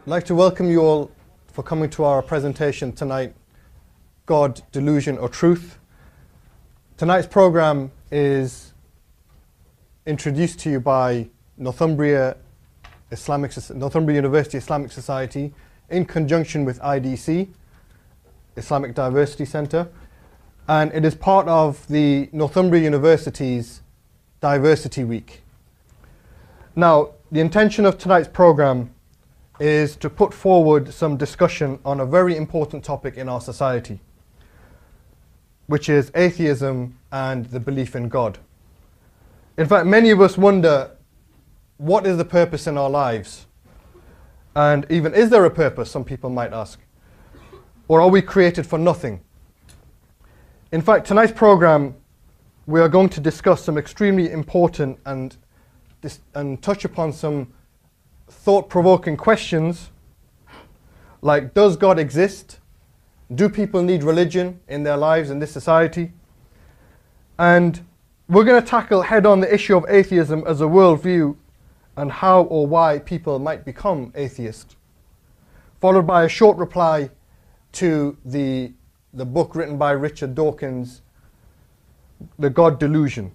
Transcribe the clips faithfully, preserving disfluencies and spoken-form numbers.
I'd like to welcome you all for coming to our presentation tonight, God, Delusion or Truth. Tonight's program is introduced to you by Northumbria Islamic Northumbria University Islamic Society in conjunction with I D C, Islamic Diversity Centre, and it is part of the Northumbria University's Diversity Week. Now, the intention of tonight's program is to put forward some discussion on a very important topic in our society, which is atheism and the belief in God. In fact, many of us wonder, what is the purpose in our lives? And even, is there a purpose, some people might ask? Or are we created for nothing? In fact, tonight's program, we are going to discuss some extremely important and, dis and touch upon some thought-provoking questions, like, does God exist? Do people need religion in their lives in this society? And we're going to tackle head-on the issue of atheism as a worldview and how or why people might become atheist, followed by a short reply to the, the book written by Richard Dawkins, The God Delusion.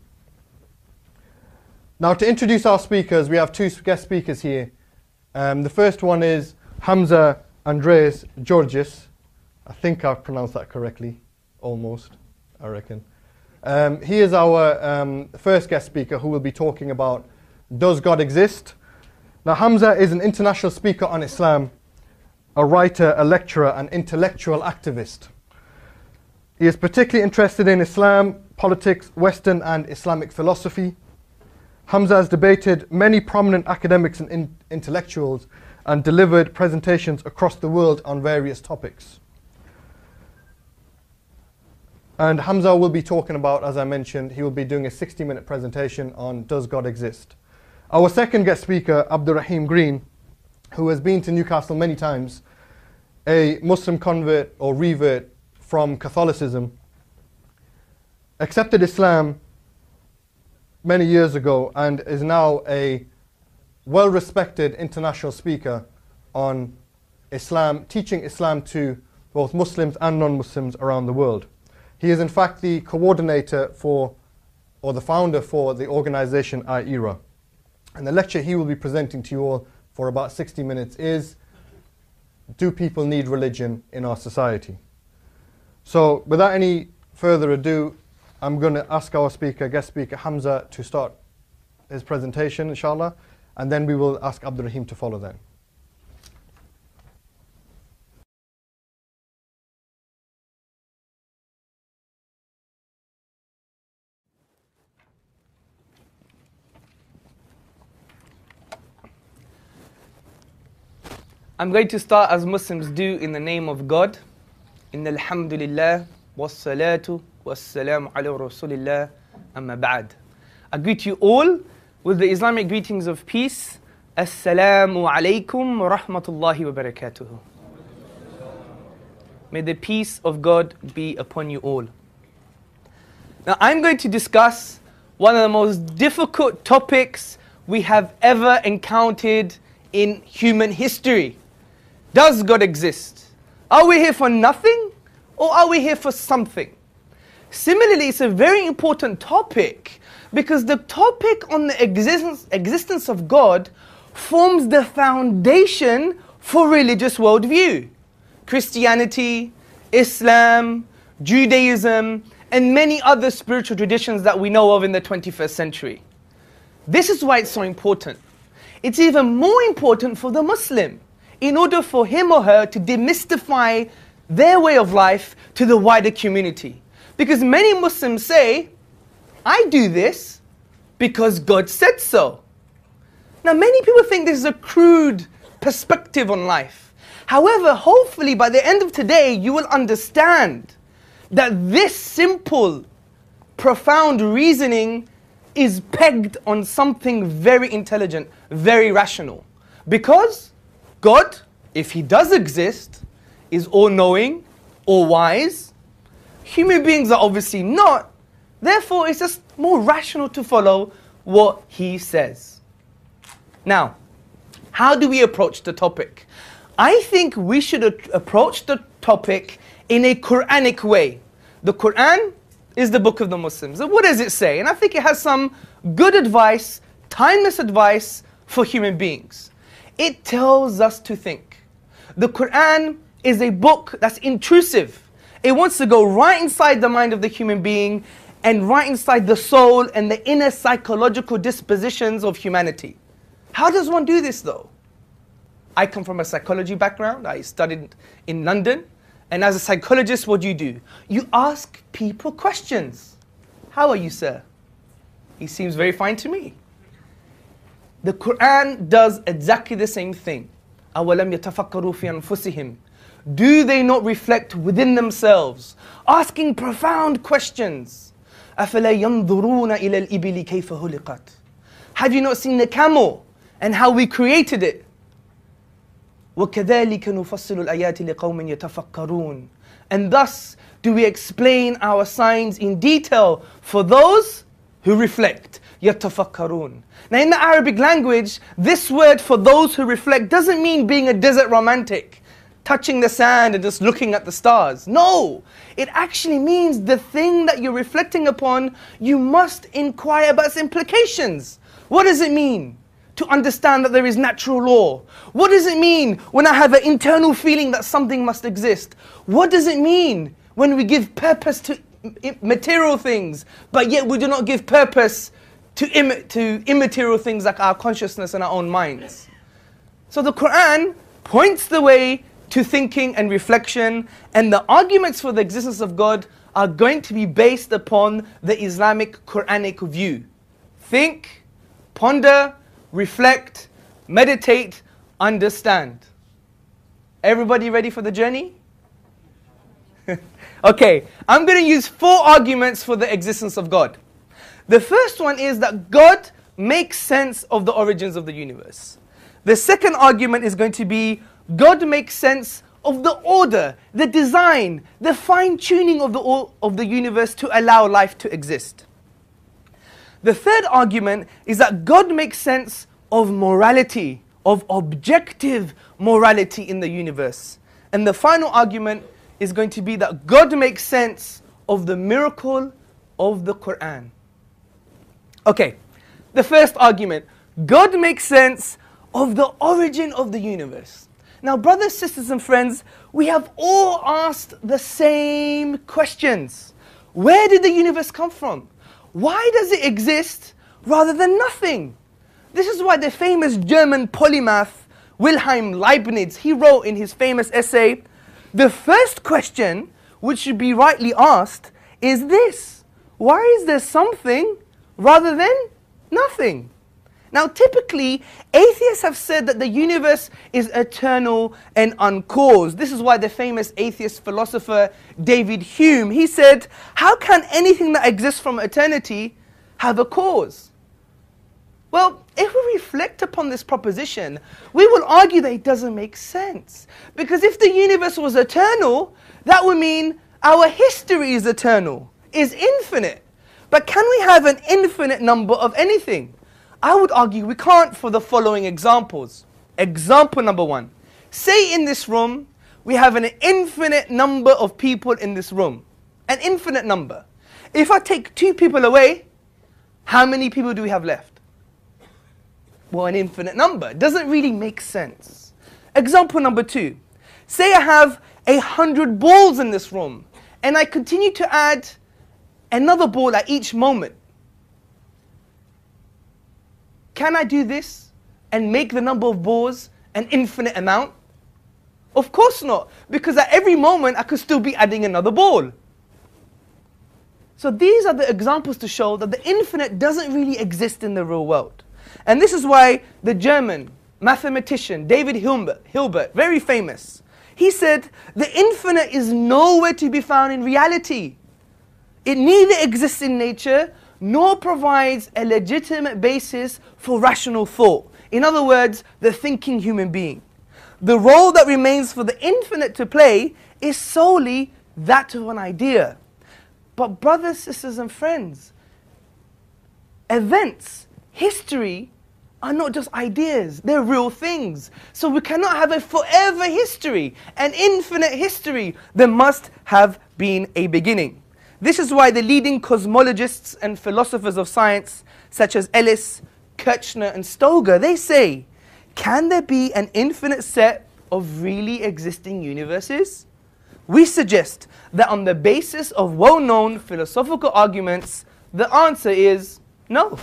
Now, to introduce our speakers, we have two guest speakers here. Um, the first one is Hamza Andreas Georgis. I think I've pronounced that correctly, almost, I reckon. Um, he is our um, first guest speaker who will be talking about, does God exist? Now, Hamza is an international speaker on Islam, a writer, a lecturer, and intellectual activist. He is particularly interested in Islam, politics, Western and Islamic philosophy. Hamza has debated many prominent academics and in intellectuals and delivered presentations across the world on various topics. And Hamza will be talking about, as I mentioned, he will be doing a sixty minute presentation on does God exist. Our second guest speaker, Abdurrahim Green, who has been to Newcastle many times, a Muslim convert or revert from Catholicism, accepted Islam many years ago and is now a well-respected international speaker on Islam, teaching Islam to both Muslims and non-Muslims around the world. He is in fact the coordinator for, or the founder for, the organization I E R A. And the lecture he will be presenting to you all for about sixty minutes is, do people need religion in our society? So without any further ado, I'm going to ask our speaker, guest speaker Hamza, to start his presentation, inshallah, and then we will ask Abdurrahim to follow then. I'm going to start as Muslims do in the name of God. Inna alhamdulillah, wassalatu, wassalamu ala rasulillah, amma ba'd. I greet you all with the Islamic greetings of peace. Assalamu alaikum wa rahmatullahi wa barakatuhu. May the peace of God be upon you all. Now, I'm going to discuss one of the most difficult topics we have ever encountered in human history. Does God exist? Are we here for nothing, or are we here for something? Similarly, it's a very important topic because the topic on the existence, existence of God forms the foundation for religious worldview. Christianity, Islam, Judaism, and many other spiritual traditions that we know of in the twenty-first century. This is why it's so important. It's even more important for the Muslim, in order for him or her to demystify their way of life to the wider community. Because many Muslims say, I do this because God said so. Now, many people think this is a crude perspective on life. However, hopefully by the end of today, you will understand that this simple, profound reasoning is pegged on something very intelligent, very rational. Because God, if He does exist, is all-knowing, all-wise. Human beings are obviously not. Therefore, it's just more rational to follow what He says. Now, how do we approach the topic? I think we should a- approach the topic in a Quranic way. The Quran is the book of the Muslims. And what does it say? And I think it has some good advice, timeless advice for human beings. It tells us to think. The Quran is a book that's intrusive. It wants to go right inside the mind of the human being and right inside the soul and the inner psychological dispositions of humanity. How does one do this though? I come from a psychology background. I studied in London. And as a psychologist, what do you do? You ask people questions. How are you, sir? He seems very fine to me. The Quran does exactly the same thing. أَوَلَمْ يَتَفَكَّرُوا فِي أَنفُسِهِمْ. Do they not reflect within themselves? Asking profound questions. أَفَلَا يَنْظُرُونَ إِلَى الْإِبِلِ كَيْفَ هُلِقَتْ. Have you not seen the camel and how we created it? وَكَذَلِكَ نُفَصِّلُ الْآيَاتِ لِقَوْمٍ يَتَفَكَّرُونَ. And thus do we explain our signs in detail for those who reflect. يَتَفَكَّرُونَ. Now in the Arabic language, this word for those who reflect doesn't mean being a desert romantic, touching the sand and just looking at the stars. No, it actually means the thing that you're reflecting upon, you must inquire about its implications. What does it mean to understand that there is natural law? What does it mean when I have an internal feeling that something must exist? What does it mean when we give purpose to material things, but yet we do not give purpose to, Im- to immaterial things like our consciousness and our own minds? So the Quran points the way to thinking and reflection, and the arguments for the existence of God are going to be based upon the Islamic Quranic view. Think, ponder, reflect, meditate, understand. Everybody ready for the journey? Okay, I'm going to use four arguments for the existence of God. The first one is that God makes sense of the origins of the universe. The second argument is going to be God makes sense of the order, the design, the fine-tuning of the, of the universe to allow life to exist. The third argument is that God makes sense of morality, of objective morality in the universe. And the final argument is going to be that God makes sense of the miracle of the Quran. Okay, the first argument, God makes sense of the origin of the universe. Now, brothers, sisters, and friends, we have all asked the same questions. Where did the universe come from? Why does it exist rather than nothing? This is why the famous German polymath Wilhelm Leibniz, he wrote in his famous essay, the first question which should be rightly asked is this: why is there something rather than nothing? Now typically, atheists have said that the universe is eternal and uncaused. This is why the famous atheist philosopher David Hume, he said, how can anything that exists from eternity have a cause? Well, if we reflect upon this proposition, we will argue that it doesn't make sense. Because if the universe was eternal, that would mean our history is eternal, is infinite. But can we have an infinite number of anything? I would argue we can't for the following examples. Example number one. Say in this room, we have an infinite number of people in this room. An infinite number. If I take two people away, how many people do we have left? Well, an infinite number. It doesn't really make sense. Example number two. Say I have a hundred balls in this room, and I continue to add another ball at each moment. Can I do this and make the number of balls an infinite amount? Of course not, because at every moment I could still be adding another ball. So these are the examples to show that the infinite doesn't really exist in the real world. And this is why the German mathematician David Hilbert, Hilbert, very famous, he said, the infinite is nowhere to be found in reality. It neither exists in nature nor provides a legitimate basis for rational thought. In other words, the thinking human being. The role that remains for the infinite to play is solely that of an idea. But brothers, sisters, and friends, events, history, are not just ideas, they're real things. So we cannot have a forever history, an infinite history. There must have been a beginning. This is why the leading cosmologists and philosophers of science, such as Ellis, Kirchner and Stoger, they say, can there be an infinite set of really existing universes? We suggest that on the basis of well-known philosophical arguments, the answer is no.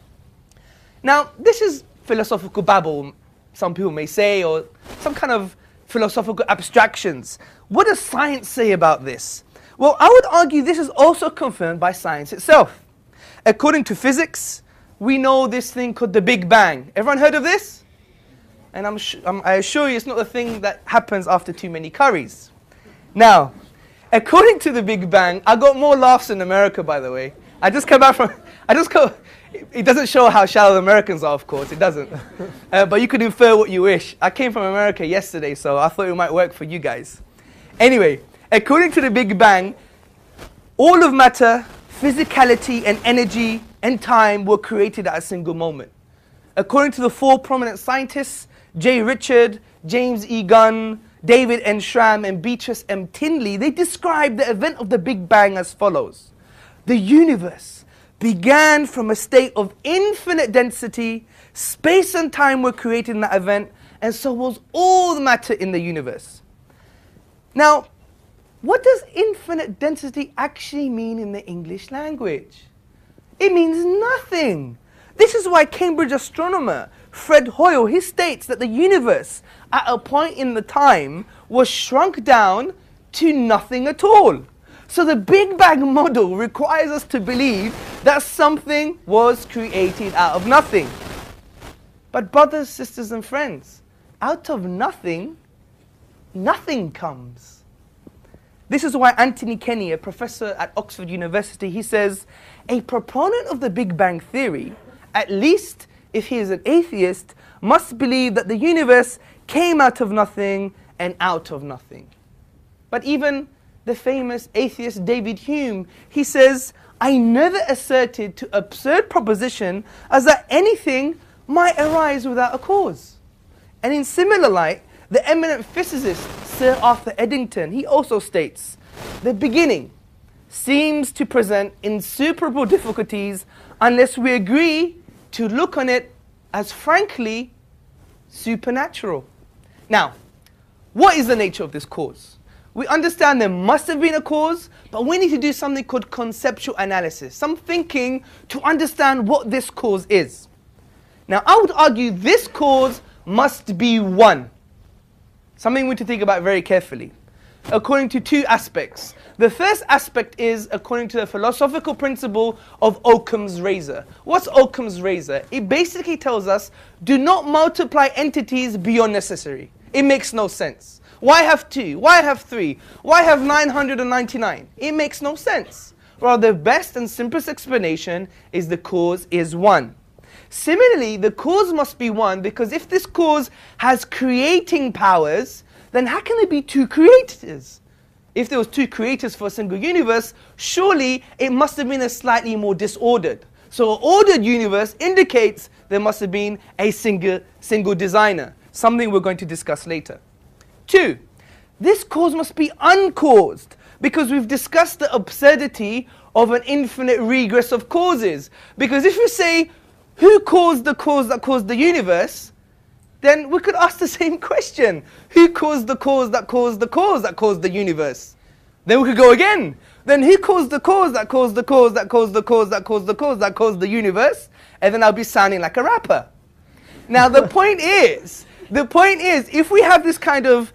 Now, this is philosophical babble, some people may say, or some kind of philosophical abstractions. What does science say about this? Well, I would argue this is also confirmed by science itself. According to physics, we know this thing called the Big Bang. Everyone heard of this? And I'm, I'm, I assure you it's not the thing that happens after too many curries. Now, according to the Big Bang, I got more laughs in America, by the way. I just came back from, I just go, it doesn't show how shallow the Americans are, of course, it doesn't. Uh, but you could infer what you wish. I came from America yesterday, so I thought it might work for you guys. Anyway, according to the Big Bang, all of matter, physicality and energy and time were created at a single moment. According to the four prominent scientists, J. Richard, James E. Gunn, David N. Schramm and Beatrice M. Tinley, they describe the event of the Big Bang as follows. The universe began from a state of infinite density, space and time were created in that event, and so was all the matter in the universe. Now, what does infinite density actually mean in the English language? It means nothing. This is why Cambridge astronomer Fred Hoyle, he states that the universe at a point in the time was shrunk down to nothing at all. So the Big Bang model requires us to believe that something was created out of nothing. But brothers, sisters and friends, out of nothing, nothing comes. This is why Anthony Kenny, a professor at Oxford University, he says, a proponent of the Big Bang theory, at least if he is an atheist, must believe that the universe came out of nothing and out of nothing. But even the famous atheist David Hume, he says, I never asserted to absurd proposition as that anything might arise without a cause. And in similar light, the eminent physicist Sir Arthur Eddington, he also states, the beginning seems to present insuperable difficulties unless we agree to look on it as frankly supernatural. Now, what is the nature of this cause? We understand there must have been a cause, but we need to do something called conceptual analysis, some thinking to understand what this cause is. Now, I would argue this cause must be one. Something we need to think about very carefully, according to two aspects. The first aspect is according to the philosophical principle of Occam's razor. What's Occam's razor? It basically tells us, do not multiply entities beyond necessary. It makes no sense. Why have two? Why have three? Why have nine hundred ninety-nine? It makes no sense. Rather, the best and simplest explanation is the cause is one. Similarly, the cause must be one because if this cause has creating powers, then how can there be two creators? If there was two creators for a single universe, surely it must have been a slightly more disordered. So an ordered universe indicates there must have been a single, single designer, something we're going to discuss later. Two, this cause must be uncaused because we've discussed the absurdity of an infinite regress of causes. Because if you say, who caused the cause that caused the universe? Then we could ask the same question. Who caused the cause that caused the cause that caused the universe? Then we could go again. Then who caused the cause that caused the cause that caused the cause that caused the cause that caused the universe? And then I'll be sounding like a rapper. Now the point is, the point is, if we have this kind of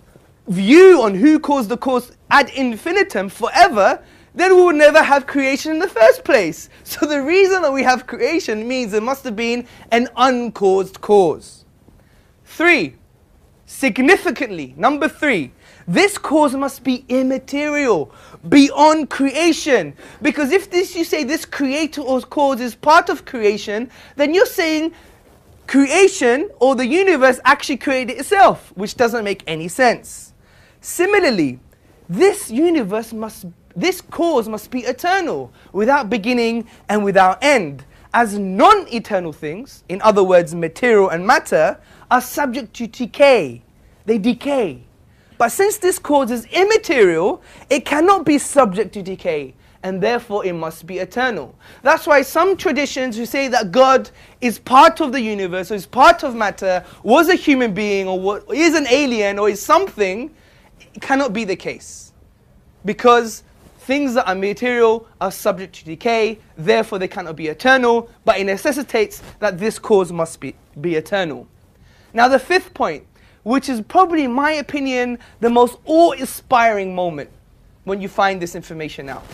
view on who caused the cause ad infinitum forever, then we would never have creation in the first place. So the reason that we have creation means there must have been an uncaused cause. Three, significantly, number three, this cause must be immaterial, beyond creation. Because if this, you say this creator or cause is part of creation, then you're saying creation or the universe actually created itself, which doesn't make any sense. Similarly, this universe must, this cause must be eternal, without beginning and without end. as non-eternal things, in other words, material and matter, are subject to decay. They decay. But since this cause is immaterial, it cannot be subject to decay, and therefore it must be eternal. That's why some traditions who say that God is part of the universe, or is part of matter, was a human being, or what, is an alien, or is something, it cannot be the case. Because things that are material are subject to decay, therefore they cannot be eternal, but it necessitates that this cause must be, be eternal. Now the fifth point, which is probably, in my opinion, the most awe-inspiring moment when you find this information out.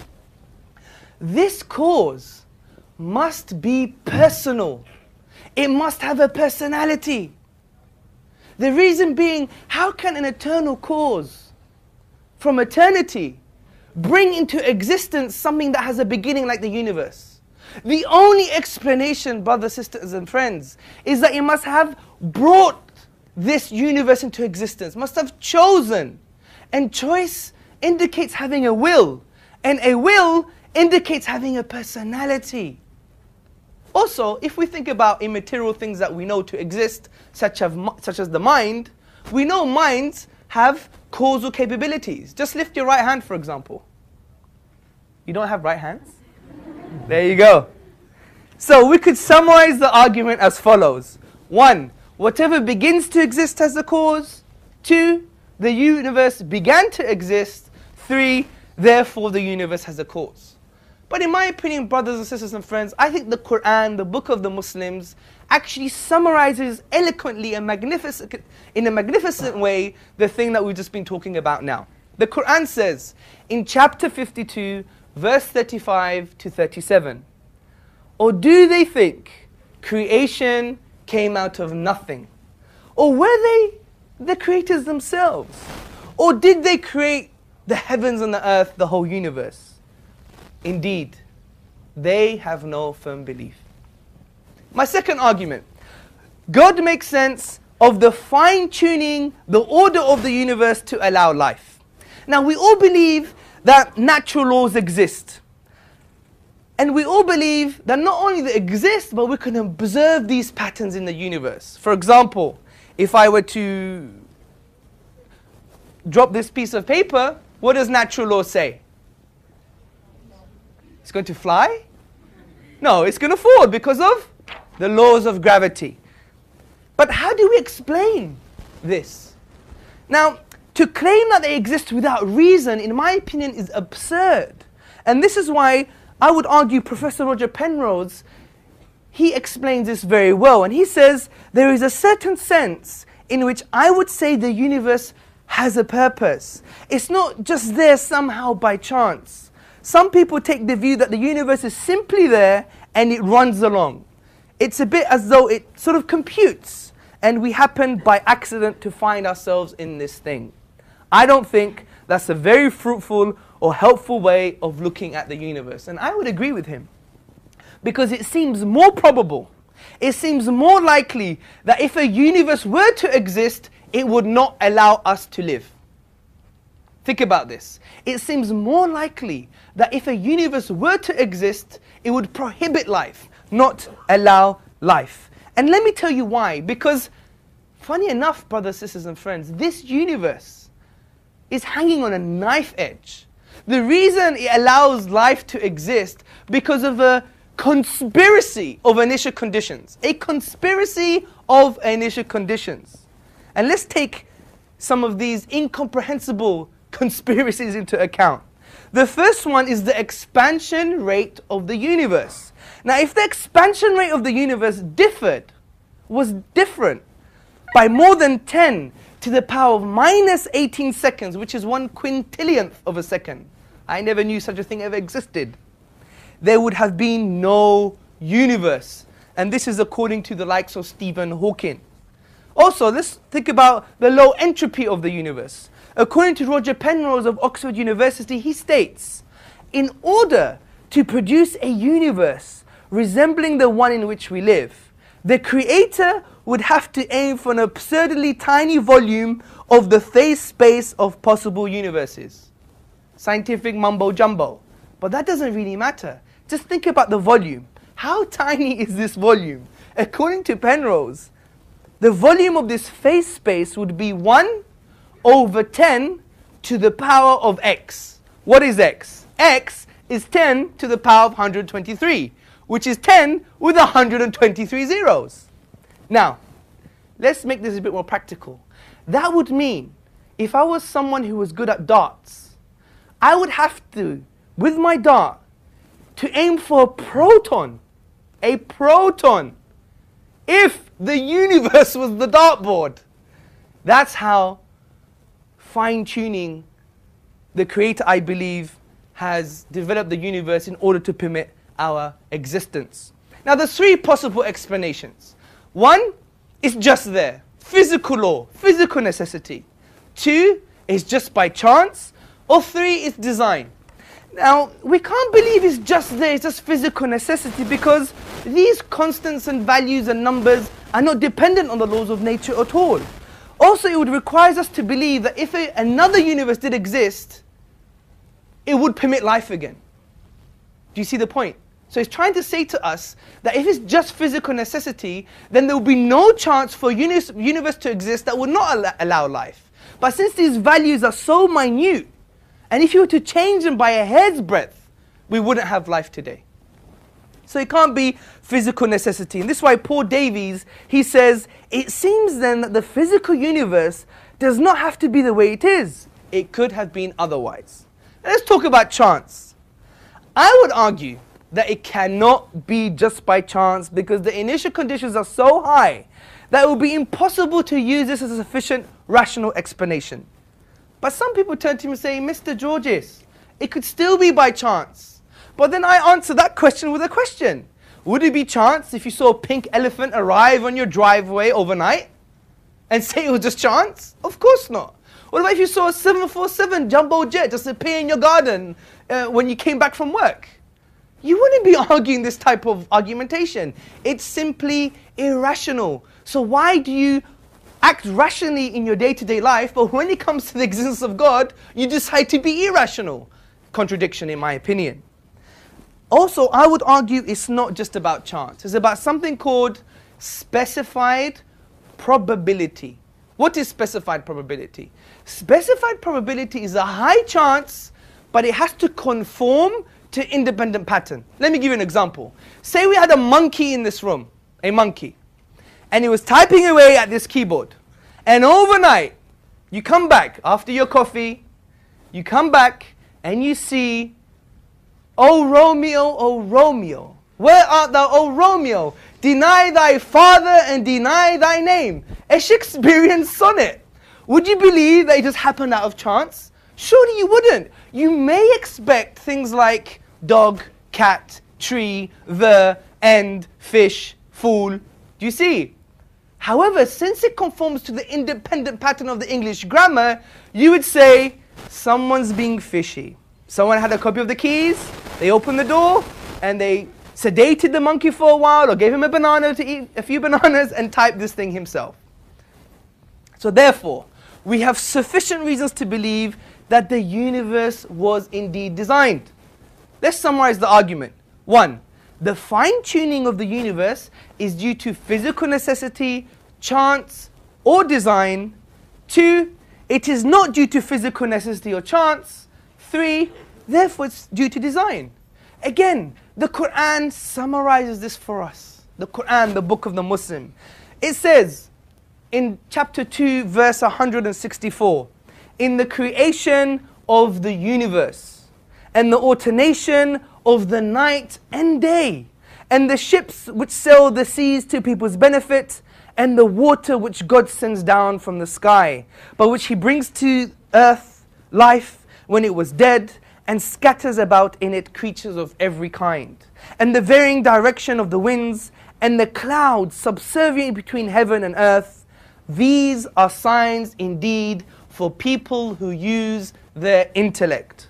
This cause must be personal. It must have a personality. The reason being, how can an eternal cause from eternity bring into existence something that has a beginning like the universe? The only explanation, brothers, sisters and friends, is that it must have brought this universe into existence, must have chosen. And choice indicates having a will, and a will indicates having a personality. Also, if we think about immaterial things that we know to exist, such as, such as the mind, we know minds have causal capabilities. Just lift your right hand, for example. You don't have right hands? There you go. So we could summarize the argument as follows. One, whatever begins to exist has a cause. Two, the universe began to exist. Three, therefore the universe has a cause. But in my opinion, brothers and sisters and friends, I think the Quran, the book of the Muslims, actually summarizes eloquently and magnificent, in a magnificent way the thing that we've just been talking about now. The Quran says in chapter fifty-two, verse thirty-five to thirty-seven, or do they think creation came out of nothing? Or were they the creators themselves? Or did they create the heavens and the earth, the whole universe? Indeed, they have no firm belief. My second argument, God makes sense of the fine-tuning, the order of the universe to allow life. Now we all believe that natural laws exist. And we all believe that not only they exist, but we can observe these patterns in the universe. For example, if I were to drop this piece of paper, what does natural law say? It's going to fly? No, it's going to fall because of the laws of gravity. But how do we explain this? Now, to claim that they exist without reason, in my opinion, is absurd. And this is why I would argue Professor Roger Penrose, he explains this very well. And he says, there is a certain sense in which I would say the universe has a purpose. It's not just there somehow by chance. Some people take the view that the universe is simply there and it runs along. It's a bit as though it sort of computes and we happen by accident to find ourselves in this thing. I don't think that's a very fruitful or helpful way of looking at the universe. And I would agree with him. Because it seems more probable, it seems more likely that if a universe were to exist, it would not allow us to live. Think about this. It seems more likely that if a universe were to exist, it would prohibit life, not allow life. And let me tell you why. Because, funny enough, brothers, sisters, and friends, this universe is hanging on a knife edge. The reason it allows life to exist because of a conspiracy of initial conditions. A conspiracy of initial conditions. And let's take some of these incomprehensible conspiracies into account. The first one is the expansion rate of the universe. Now, if the expansion rate of the universe differed, was different by more than ten to the power of minus eighteen seconds, which is one quintillionth of a second. I never knew such a thing ever existed. There would have been no universe. And this is according to the likes of Stephen Hawking. Also, let's think about the low entropy of the universe. According to Roger Penrose of Oxford University, he states, in order to produce a universe resembling the one in which we live, the creator would have to aim for an absurdly tiny volume of the phase space of possible universes. Scientific mumbo jumbo. But that doesn't really matter. Just think about the volume. how tiny is this volume? According to Penrose, the volume of this phase space would be one over ten to the power of x. What is x? X is ten to the power of one hundred twenty-three, which is ten with one hundred twenty-three zeros. Now, let's make this a bit more practical. That would mean, if I was someone who was good at darts, I would have to, with my dart, to aim for a proton. A proton. If the universe was the dartboard. That's how fine-tuning the Creator, I believe, has developed the universe in order to permit our existence. Now, there's three possible explanations. One is just there. Physical law, physical necessity. Two is just by chance. Or three is design. Now, we can't believe it's just there, it's just physical necessity, because these constants and values and numbers are not dependent on the laws of nature at all. Also, it would require us to believe that if a, another universe did exist, it would permit life again. Do you see the point? So it's trying to say to us that if it's just physical necessity, then there will be no chance for a uni- universe to exist that would not al- allow life. But since these values are so minute, and if you were to change them by a hair's breadth, we wouldn't have life today. So it can't be physical necessity. And this is why Paul Davies, he says, it seems then that the physical universe does not have to be the way it is. It could have been otherwise. Let's talk about chance. I would argue that it cannot be just by chance, because the initial conditions are so high that it would be impossible to use this as a sufficient rational explanation. But some people turn to him and say, Mister Georges, it could still be by chance. But then I answer that question with a question. Would it be chance if you saw a pink elephant arrive on your driveway overnight and say it was just chance? Of course not. What about if you saw a seven forty-seven jumbo jet just appear in your garden uh, when you came back from work? You wouldn't be arguing this type of argumentation. It's simply irrational. So why do you act rationally in your day-to-day life, but when it comes to the existence of God, you decide to be irrational? Contradiction, in my opinion. Also, I would argue it's not just about chance. It's about something called specified probability. What is specified probability? Specified probability is a high chance, but it has to conform to independent pattern. Let me give you an example. Say we had a monkey in this room, a monkey, and he was typing away at this keyboard. And overnight, you come back after your coffee, you come back and you see, O Romeo, O Romeo, where art thou, O Romeo? Deny thy father and deny thy name. A Shakespearean sonnet. Would you believe that it just happened out of chance? Surely you wouldn't. You may expect things like dog, cat, tree, the, end, fish, fool. Do you see? However, since it conforms to the independent pattern of the English grammar, you would say, someone's being fishy. Someone had a copy of the keys, they opened the door, and they sedated the monkey for a while, or gave him a banana to eat a few bananas, and typed this thing himself. So therefore, we have sufficient reasons to believe that the universe was indeed designed. Let's summarize the argument. One, the fine-tuning of the universe is due to physical necessity, chance, or design. Two, it is not due to physical necessity or chance. Three, therefore it's due to design. Again, the Quran summarizes this for us. The Quran, the book of the Muslim. It says in chapter two, verse one hundred sixty-four, in the creation of the universe, and the alternation of the night and day, and the ships which sail the seas to people's benefit, and the water which God sends down from the sky, by which He brings to earth life when it was dead, and scatters about in it creatures of every kind, and the varying direction of the winds, and the clouds subservient between heaven and earth. These are signs indeed for people who use their intellect.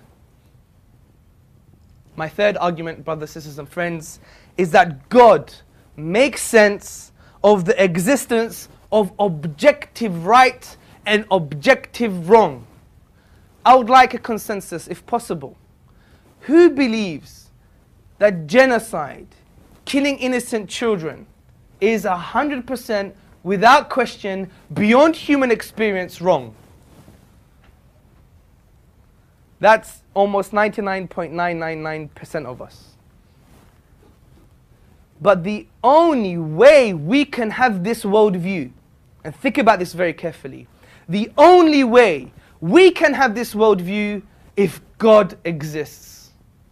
My third argument, brothers, sisters, and friends, is that God makes sense of the existence of objective right and objective wrong. I would like a consensus, if possible. Who believes that genocide, killing innocent children is one hundred percent, without question, beyond human experience, wrong. That's almost ninety-nine point nine nine nine percent of us. But the only way we can have this worldview, and think about this very carefully, the only way we can have this worldview if God exists.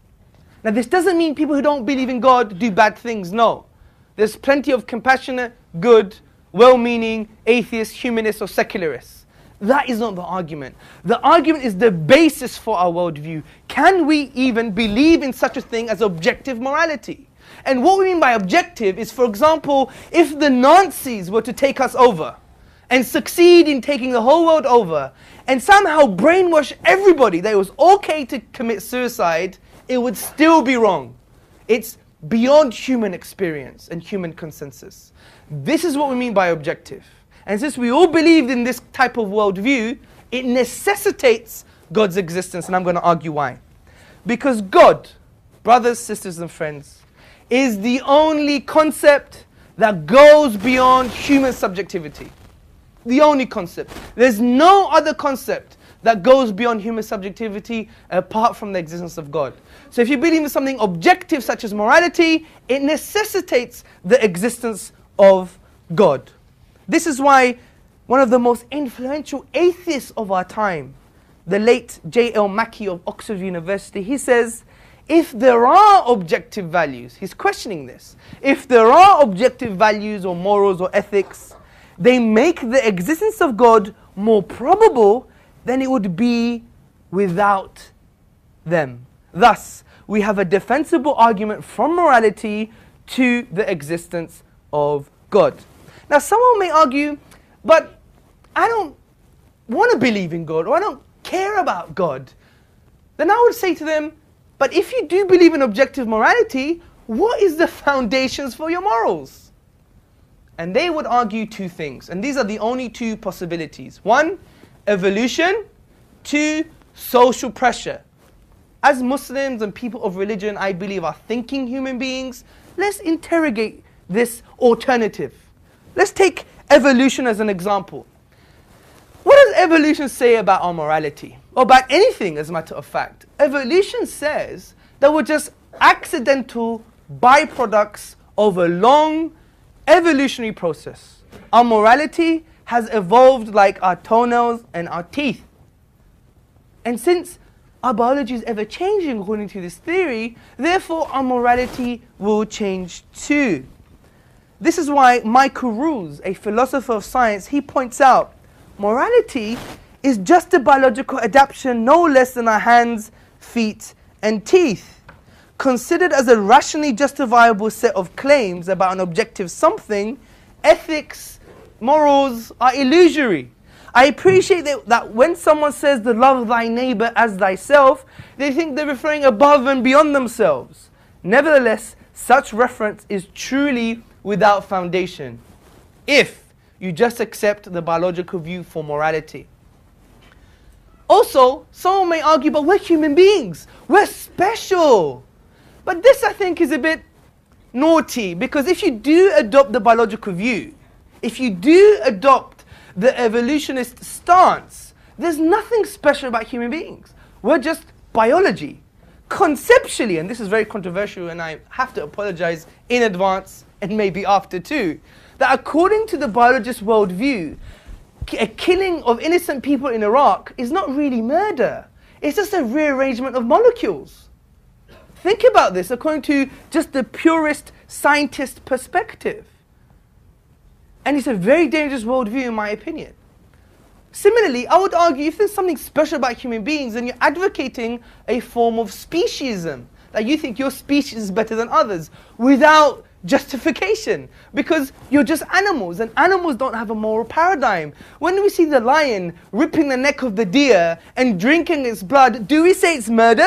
Now this doesn't mean people who don't believe in God do bad things, no. There's plenty of compassionate, good, well-meaning atheists, humanists or secularists. That is not the argument. The argument is the basis for our worldview. Can we even believe in such a thing as objective morality? And what we mean by objective is, for example, if the Nazis were to take us over and succeed in taking the whole world over and somehow brainwash everybody that it was okay to commit suicide, it would still be wrong. It's beyond human experience and human consensus. This is what we mean by objective. And since we all believed in this type of worldview, it necessitates God's existence, and I'm going to argue why. Because God, brothers, sisters and friends, is the only concept that goes beyond human subjectivity. The only concept. There's no other concept that goes beyond human subjectivity apart from the existence of God. So if you believe in something objective such as morality, it necessitates the existence of God. This is why one of the most influential atheists of our time, the late J L Mackie of Oxford University, he says, if there are objective values, he's questioning this, if there are objective values or morals or ethics, they make the existence of God more probable than it would be without them. Thus, we have a defensible argument from morality to the existence of God. Now, someone may argue, but I don't want to believe in God, or I don't care about God. Then I would say to them, but if you do believe in objective morality, what is the foundations for your morals? And they would argue two things, and these are the only two possibilities. One, evolution. Two, social pressure. As Muslims and people of religion, I believe, are thinking human beings, let's interrogate this alternative. Let's take evolution as an example. What does evolution say about our morality? Or about anything, as a matter of fact? Evolution says that we're just accidental byproducts of a long evolutionary process. Our morality has evolved like our toenails and our teeth. And since our biology is ever changing according to this theory, therefore our morality will change too. This is why Michael Ruse, a philosopher of science, he points out, morality is just a biological adaptation no less than our hands, feet, and teeth. Considered as a rationally justifiable set of claims about an objective something, ethics, morals are illusory. I appreciate that, that when someone says to love thy neighbor as thyself, they think they're referring above and beyond themselves. Nevertheless, such reference is truly without foundation, if you just accept the biological view for morality. Also, someone may argue, but we're human beings, we're special. But this, I think, is a bit naughty, because if you do adopt the biological view, if you do adopt the evolutionist stance, there's nothing special about human beings. We're just biology. Conceptually, and this is very controversial and I have to apologize in advance and maybe after too, that according to the biologist worldview, a killing of innocent people in Iraq is not really murder. It's just a rearrangement of molecules. Think about this according to just the purist scientist perspective. And it's a very dangerous worldview in my opinion. Similarly, I would argue if there's something special about human beings, then you're advocating a form of speciesism, that you think your species is better than others, without justification, because you're just animals, and animals don't have a moral paradigm. When we see the lion ripping the neck of the deer and drinking its blood, do we say it's murder?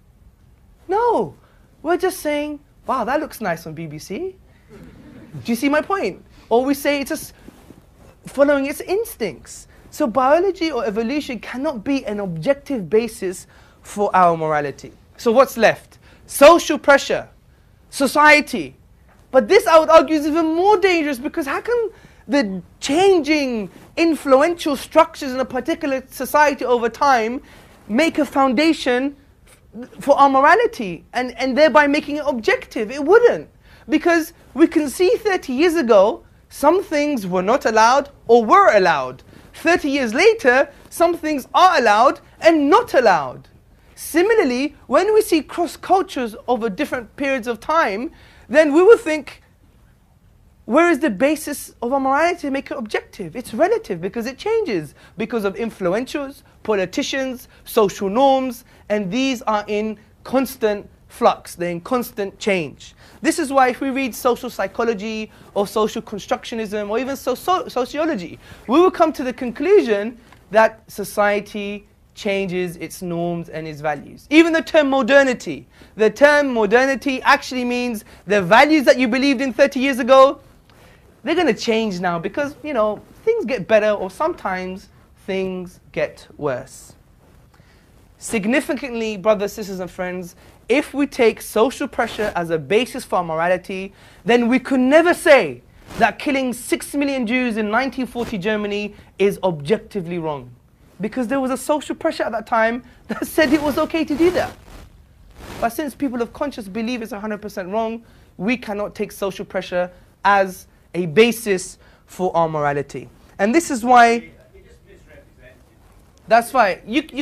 No. We're just saying, wow, that looks nice on B B C. Do you see my point? Or we say it's just following its instincts. So biology or evolution cannot be an objective basis for our morality. So what's left? Social pressure, society, But this, I would argue, is even more dangerous, because how can the changing influential structures in a particular society over time make a foundation for our morality, and, and thereby making it objective? It wouldn't. Because we can see thirty years ago, some things were not allowed or were allowed. thirty years later, some things are allowed and not allowed. Similarly, when we see cross cultures over different periods of time, then we will think, where is the basis of our morality to make it objective? It's relative, because it changes because of influentials, politicians, social norms, and these are in constant flux, they're in constant change. This is why if we read social psychology or social constructionism or even so so sociology, we will come to the conclusion that society changes its norms and its values. Even the term modernity, the term modernity actually means the values that you believed in thirty years ago, they're going to change now, because, you know, things get better, or sometimes things get worse. Significantly, brothers, sisters and friends, if we take social pressure as a basis for our morality, then we could never say that killing six million Jews in nineteen forty Germany is objectively wrong. Because there was a social pressure at that time that said it was okay to do that. But since people of conscience believe it's one hundred percent wrong, we cannot take social pressure as a basis for our morality. And this is why... You just misrepresented. That's right. You, you,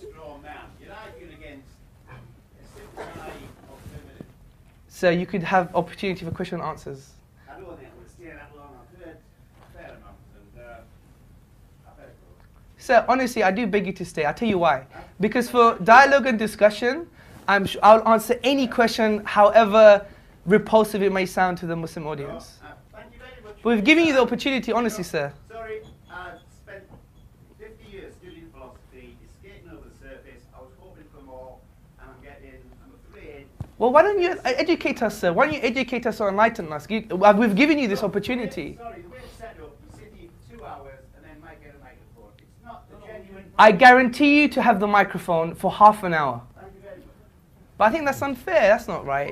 So you could have opportunity for question and answers. I don't think we'll stay that long. I've heard a fair amount, and uh, I've heard it. Sir, honestly, I do beg you to stay. I'll tell you why. Because for dialogue and discussion, I'm sure I'll answer any question, however repulsive it may sound to the Muslim audience. Uh, thank you very much. But we've given you the opportunity, honestly, sir. Sorry, I've spent fifty years studying philosophy. It's skating over the surface. I was hoping for more, and I'm getting, I'm afraid. Well, why don't you educate us, sir? Why don't you educate us or enlighten us? We've given you this opportunity. Sorry, the way it's set up, you sit here for two hours and then might get a microphone. It's not the genuine... I guarantee you to have the microphone for half an hour. Thank you very much. But I think that's unfair. That's not right.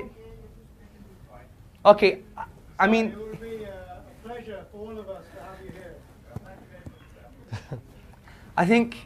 Okay, I mean... It would be a pleasure for all of us to have you here. Thank you very much. I think...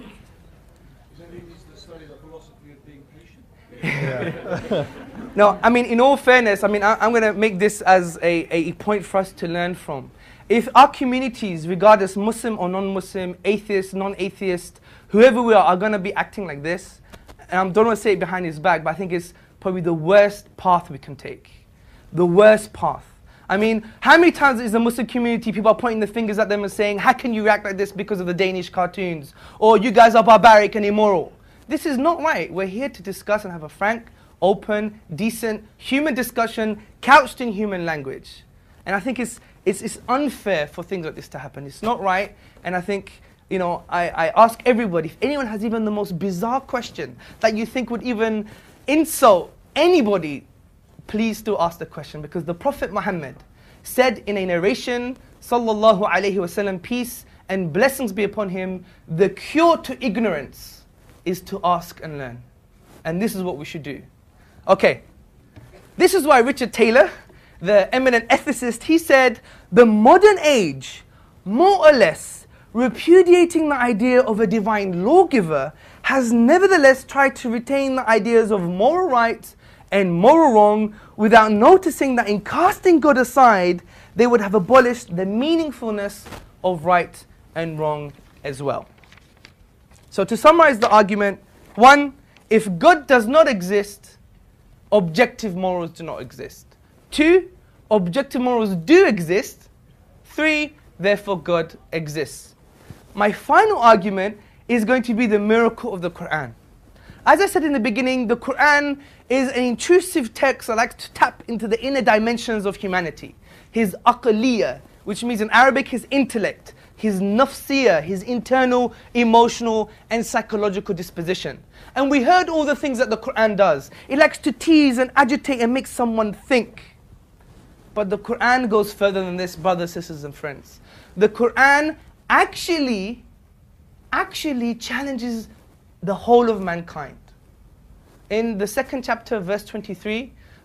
No, I mean, in all fairness, I mean, I, I'm going to make this as a, a point for us to learn from. If our communities, regardless Muslim or non-Muslim, atheist, non-atheist, whoever we are, are going to be acting like this, and I don't want to say it behind his back, but I think it's probably the worst path we can take. The worst path. I mean, how many times is the Muslim community, people are pointing the fingers at them and saying, how can you react like this because of the Danish cartoons? Or you guys are barbaric and immoral. This is not right. We're here to discuss and have a frank, open, decent, human discussion couched in human language. And I think it's, it's, it's unfair for things like this to happen. It's not right. And I think, you know, I, I ask everybody, if anyone has even the most bizarre question that you think would even insult anybody, please do ask the question. Because the Prophet Muhammad said in a narration, sallallahu alayhi wasallam, peace and blessings be upon him, the cure to ignorance is to ask and learn. And this is what we should do. Okay, this is why Richard Taylor, the eminent ethicist, he said, the modern age, more or less, repudiating the idea of a divine lawgiver, has nevertheless tried to retain the ideas of moral right and moral wrong, without noticing that in casting God aside, they would have abolished the meaningfulness of right and wrong as well. So to summarize the argument, one, if God does not exist, objective morals do not exist. Two, objective morals do exist. Three, therefore God exists. My final argument is going to be the miracle of the Quran. As I said in the beginning, the Quran is an intrusive text that likes to tap into the inner dimensions of humanity. His aqliyah, which means in Arabic his intellect, his nafsiyah, his internal, emotional and psychological disposition. And we heard all the things that the Quran does. It likes to tease and agitate and make someone think. But the Quran goes further than this, brothers, sisters and friends. The Quran actually, actually challenges the whole of mankind. In the second chapter, verse twenty-three,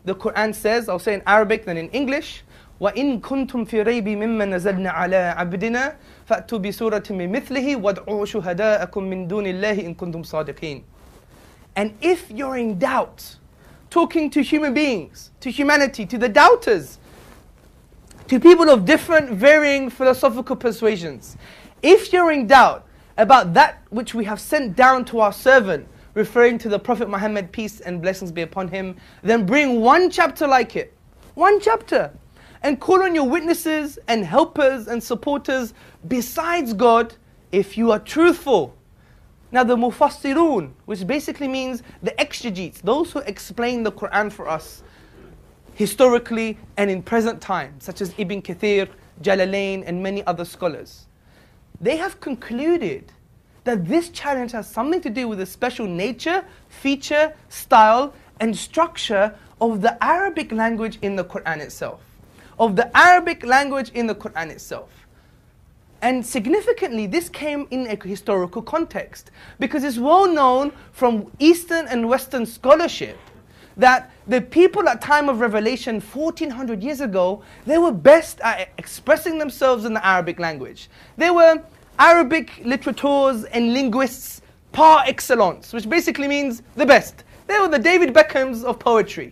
the Quran says, I'll say in Arabic then in English, وَإِن كُنْتُمْ فِي رَيْبٍ مِمَّا نَزَلْنَا عَلَىٰ عَبْدِنَا فَأْتُوا بِسُورَةٍ مِّن مِثْلِهِ وَادْعُوا شُهَدَاءَكُم مِّن دُونِ اللَّهِ إِن كُنْتُمْ صَادِقِينَ. And if you're in doubt, talking to human beings, to humanity, to the doubters, to people of different varying philosophical persuasions, if you're in doubt about that which we have sent down to our servant, referring to the Prophet Muhammad, peace and blessings be upon him, then bring one chapter like it, one chapter, and call on your witnesses and helpers and supporters besides God if you are truthful. Now the Mufassirun, which basically means the exegetes, those who explain the Quran for us, historically and in present time, such as Ibn Kathir, Jalalain and many other scholars, they have concluded that this challenge has something to do with the special nature, feature, style and structure of the Arabic language in the Quran itself. Of the Arabic language in the Quran itself. And significantly, this came in a historical context, because it's well known from Eastern and Western scholarship that the people at time of revelation fourteen hundred years ago, they were best at expressing themselves in the Arabic language. They were Arabic literateurs and linguists par excellence, which basically means the best. They were the David Beckhams of poetry.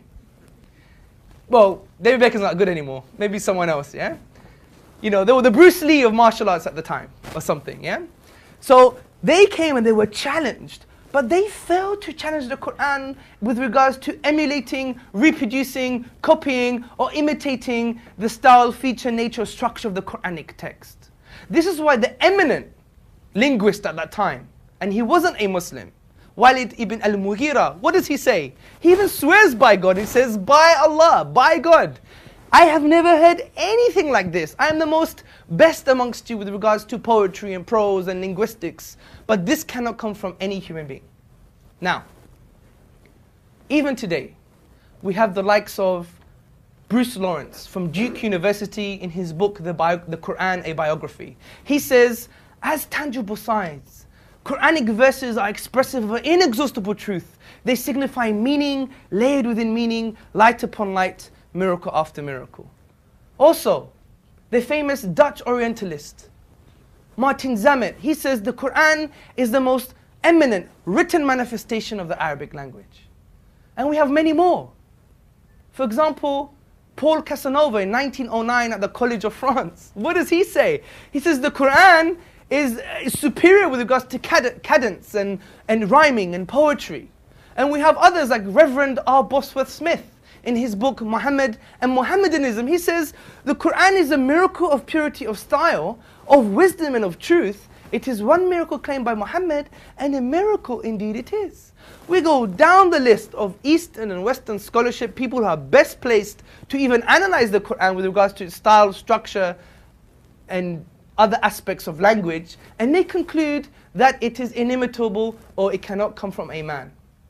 Well, David Beckham's not good anymore. Maybe someone else, yeah? You know, they were the Bruce Lee of martial arts at the time, or something, yeah? So they came and they were challenged, but they failed to challenge the Quran with regards to emulating, reproducing, copying, or imitating the style, feature, nature, structure of the Quranic text. This is why the eminent linguist at that time, and he wasn't a Muslim, Walid ibn al-Mughira, what does he say? He even swears by God. He says, by Allah, by God, I have never heard anything like this. I am the most best amongst you with regards to poetry and prose and linguistics. But this cannot come from any human being. Now, even today, we have the likes of Bruce Lawrence from Duke University in his book, The, Bio- the Quran, A Biography. He says, as tangible signs, Quranic verses are expressive of an inexhaustible truth. They signify meaning, layered within meaning, light upon light, miracle after miracle. Also, the famous Dutch Orientalist, Martin Zamet, he says the Quran is the most eminent written manifestation of the Arabic language. And we have many more. For example, Paul Casanova in nineteen oh nine at the College of France. What does he say? He says the Quran is, is superior with regards to cad- cadence and, and rhyming and poetry. And we have others like Reverend R. Bosworth Smith in his book Muhammad and Mohammedanism. He says the Quran is a miracle of purity of style, of wisdom and of truth. It is one miracle claimed by Muhammad, and a miracle indeed it is. We go down the list of Eastern and Western scholarship, people who are best placed to even analyze the Quran with regards to its style, structure and other aspects of language, and they conclude that it is inimitable or it cannot come from a man.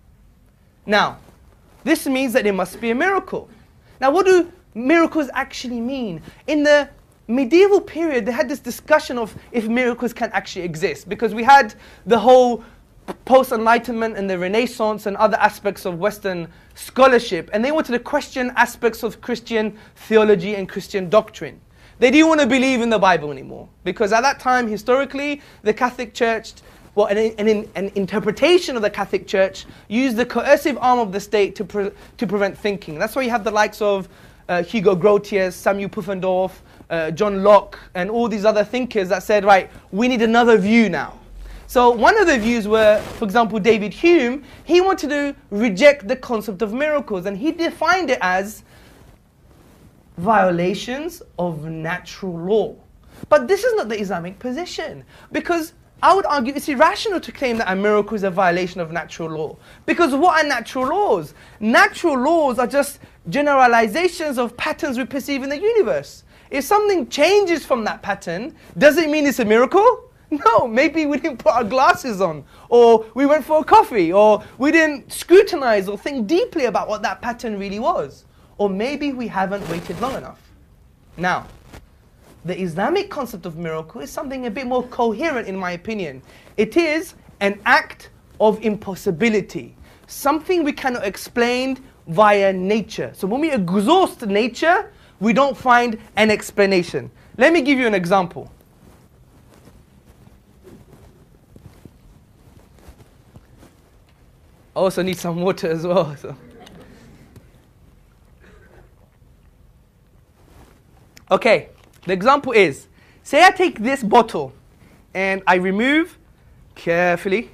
Now, this means that it must be a miracle. Now, what do miracles actually mean? In the medieval period, they had this discussion of if miracles can actually exist, because we had the whole post-enlightenment and the Renaissance and other aspects of Western scholarship, and they wanted to question aspects of Christian theology and Christian doctrine. They didn't want to believe in the Bible anymore, because at that time, historically, the Catholic Church, well, an, an, an interpretation of the Catholic Church used the coercive arm of the state to, pre, to prevent thinking. That's why you have the likes of uh, Hugo Grotius, Samuel Pufendorf, uh, John Locke, and all these other thinkers that said, right, we need another view now. So one of the views were, for example, David Hume, he wanted to reject the concept of miracles, and he defined it as violations of natural law. But this is not the Islamic position, because I would argue it's irrational to claim that a miracle is a violation of natural law. Because what are natural laws? Natural laws are just generalizations of patterns we perceive in the universe. If something changes from that pattern, does it mean it's a miracle? No, maybe we didn't put our glasses on, or we went for a coffee, or we didn't scrutinize or think deeply about what that pattern really was. Or maybe we haven't waited long enough. Now, the Islamic concept of miracle is something a bit more coherent in my opinion. It is an act of impossibility. Something we cannot explain via nature. So when we exhaust nature, we don't find an explanation. Let me give you an example. I also need some water as well. So. Okay, the example is, say I take this bottle and I remove carefully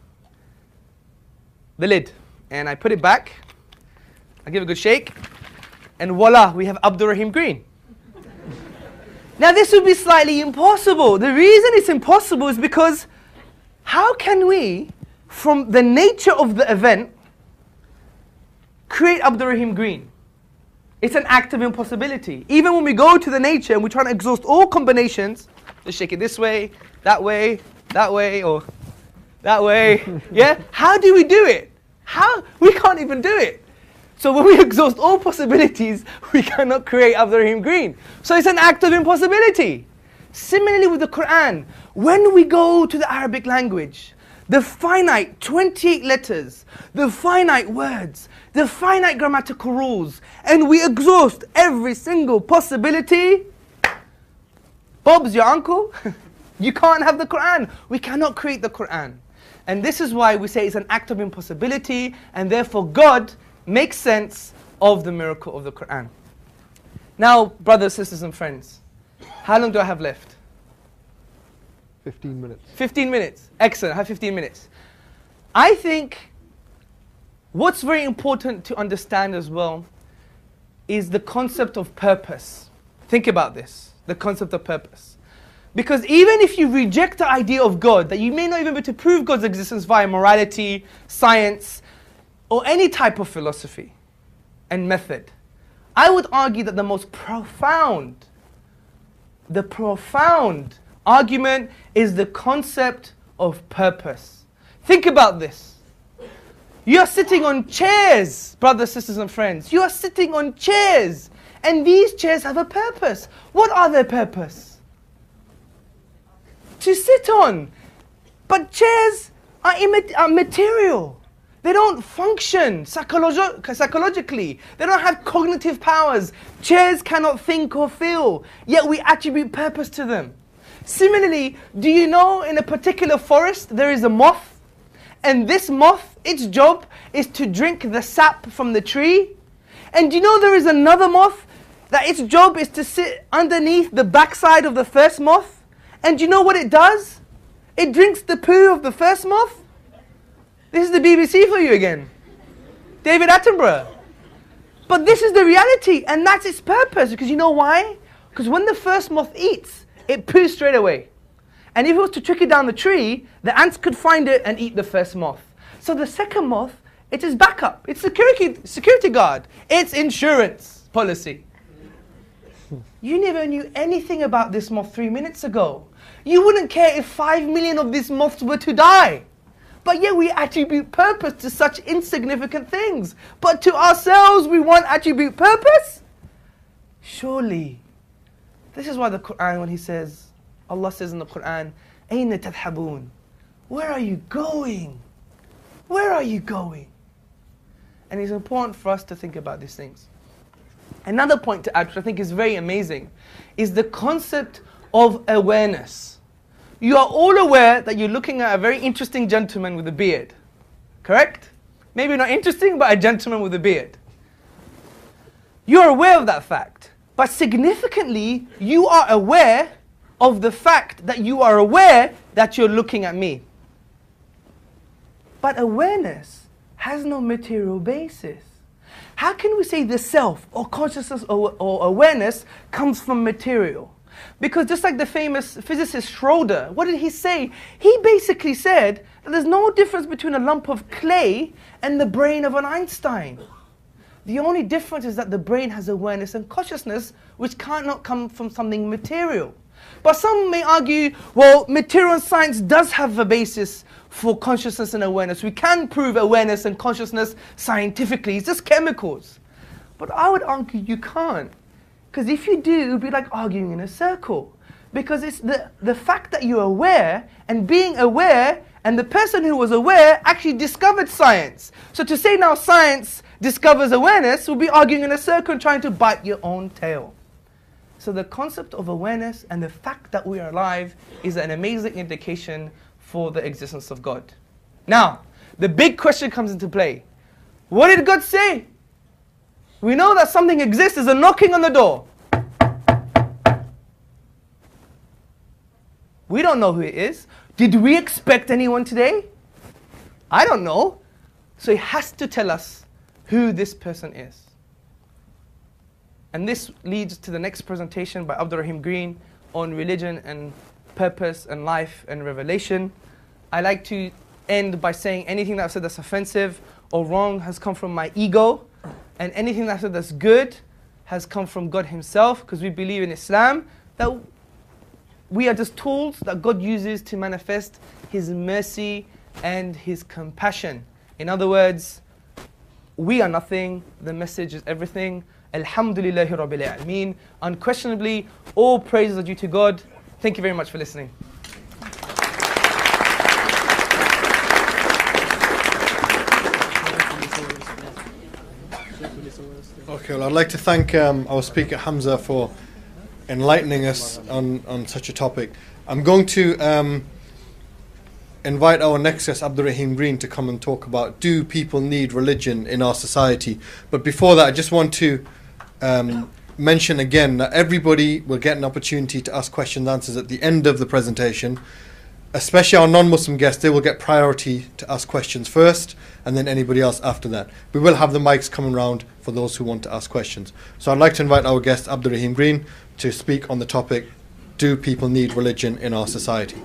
the lid and I put it back, I give it a good shake, and voila, we have Abdul Rahim Green. Now this would be slightly impossible. The reason it's impossible is because how can we, from the nature of the event, create Abdul Rahim Green? It's an act of impossibility. Even when we go to the nature and we try to exhaust all combinations, just shake it this way, that way, that way, or that way, yeah? How do we do it? How? We can't even do it. So when we exhaust all possibilities, we cannot create Abdul Rahim Green. So it's an act of impossibility. Similarly with the Quran, when we go to the Arabic language, the finite twenty-eight letters, the finite words, the finite grammatical rules, and we exhaust every single possibility, Bob's your uncle, you can't have the Quran. We cannot create the Quran. And this is why we say it's an act of impossibility, and therefore God makes sense of the miracle of the Quran. Now, brothers, sisters, and friends, how long do I have left? fifteen minutes. fifteen minutes. Excellent. I have fifteen minutes. I think what's very important to understand as well is the concept of purpose. Think about this, the concept of purpose. Because even if you reject the idea of God, that you may not even be able to prove God's existence via morality, science, or any type of philosophy and method, I would argue that the most profound, the profound argument is the concept of purpose. Think about this. You are sitting on chairs, brothers, sisters, and friends. You are sitting on chairs, and these chairs have a purpose. What are their purpose? To sit on. But chairs are, imma- are material. They don't function psychologi- psychologically. They don't have cognitive powers. Chairs cannot think or feel, yet we attribute purpose to them. Similarly, do you know in a particular forest there is a moth? And this moth, its job is to drink the sap from the tree. And do you know there is another moth that its job is to sit underneath the backside of the first moth? And do you know what it does? It drinks the poo of the first moth. This is the B B C for you again. David Attenborough. But this is the reality, and that's its purpose. Because you know why? Because when the first moth eats, it poos straight away. And if it was to trick it down the tree, the ants could find it and eat the first moth. So the second moth, it is backup. It's security, security guard. It's insurance policy. You never knew anything about this moth three minutes ago. You wouldn't care if five million of these moths were to die. But yet we attribute purpose to such insignificant things. But to ourselves we want attribute purpose? Surely. This is why the Quran, when He says, Allah says in the Quran, أَيْنَ تَذْهَبُونَ? Where are you going? Where are you going? And it's important for us to think about these things. Another point to add, which I think is very amazing, is the concept of awareness. You are all aware that you're looking at a very interesting gentleman with a beard. Correct? Maybe not interesting, but a gentleman with a beard. You're aware of that fact. But significantly, you are aware of the fact that you are aware that you're looking at me. But awareness has no material basis. How can we say the self or consciousness or, or awareness comes from material? Because just like the famous physicist Schroeder, what did he say? He basically said that there's no difference between a lump of clay and the brain of an Einstein. The only difference is that the brain has awareness and consciousness, which cannot come from something material. But some may argue, well, material science does have a basis for consciousness and awareness. We can prove awareness and consciousness scientifically. It's just chemicals. But I would argue you can't. Because if you do, it would be like arguing in a circle. Because it's the, the fact that you're aware, and being aware And the person who was aware actually discovered science. So to say now science discovers awareness will be arguing in a circle and trying to bite your own tail. So the concept of awareness and the fact that we are alive is an amazing indication for the existence of God. Now, the big question comes into play. What did God say? We know that something exists. There's a knocking on the door. We don't know who it is. Did we expect anyone today? I don't know. So he has to tell us who this person is. And this leads to the next presentation by Abdul Rahim Green on religion and purpose and life and revelation. I like to end by saying anything that I've said that's offensive or wrong has come from my ego, and anything that I've said that's good has come from God himself, because we believe in Islam that we are just tools that God uses to manifest his mercy and his compassion. In other words, we are nothing, the message is everything. Alhamdulillahi Rabbil Alameen. Unquestionably, all praises are due to God. Thank you very much for listening. Okay, well, I'd like to thank um, our speaker Hamza for enlightening us on, on such a topic. I'm going to um, invite our next guest, Abdul Rahim Green, to come and talk about, do people need religion in our society? But before that, I just want to um, mention again that everybody will get an opportunity to ask questions and answers at the end of the presentation. Especially our non-Muslim guests, they will get priority to ask questions first, and then anybody else after that. We will have the mics coming round for those who want to ask questions. So I'd like to invite our guest, Abdul Rahim Green, to speak on the topic, do people need religion in our society?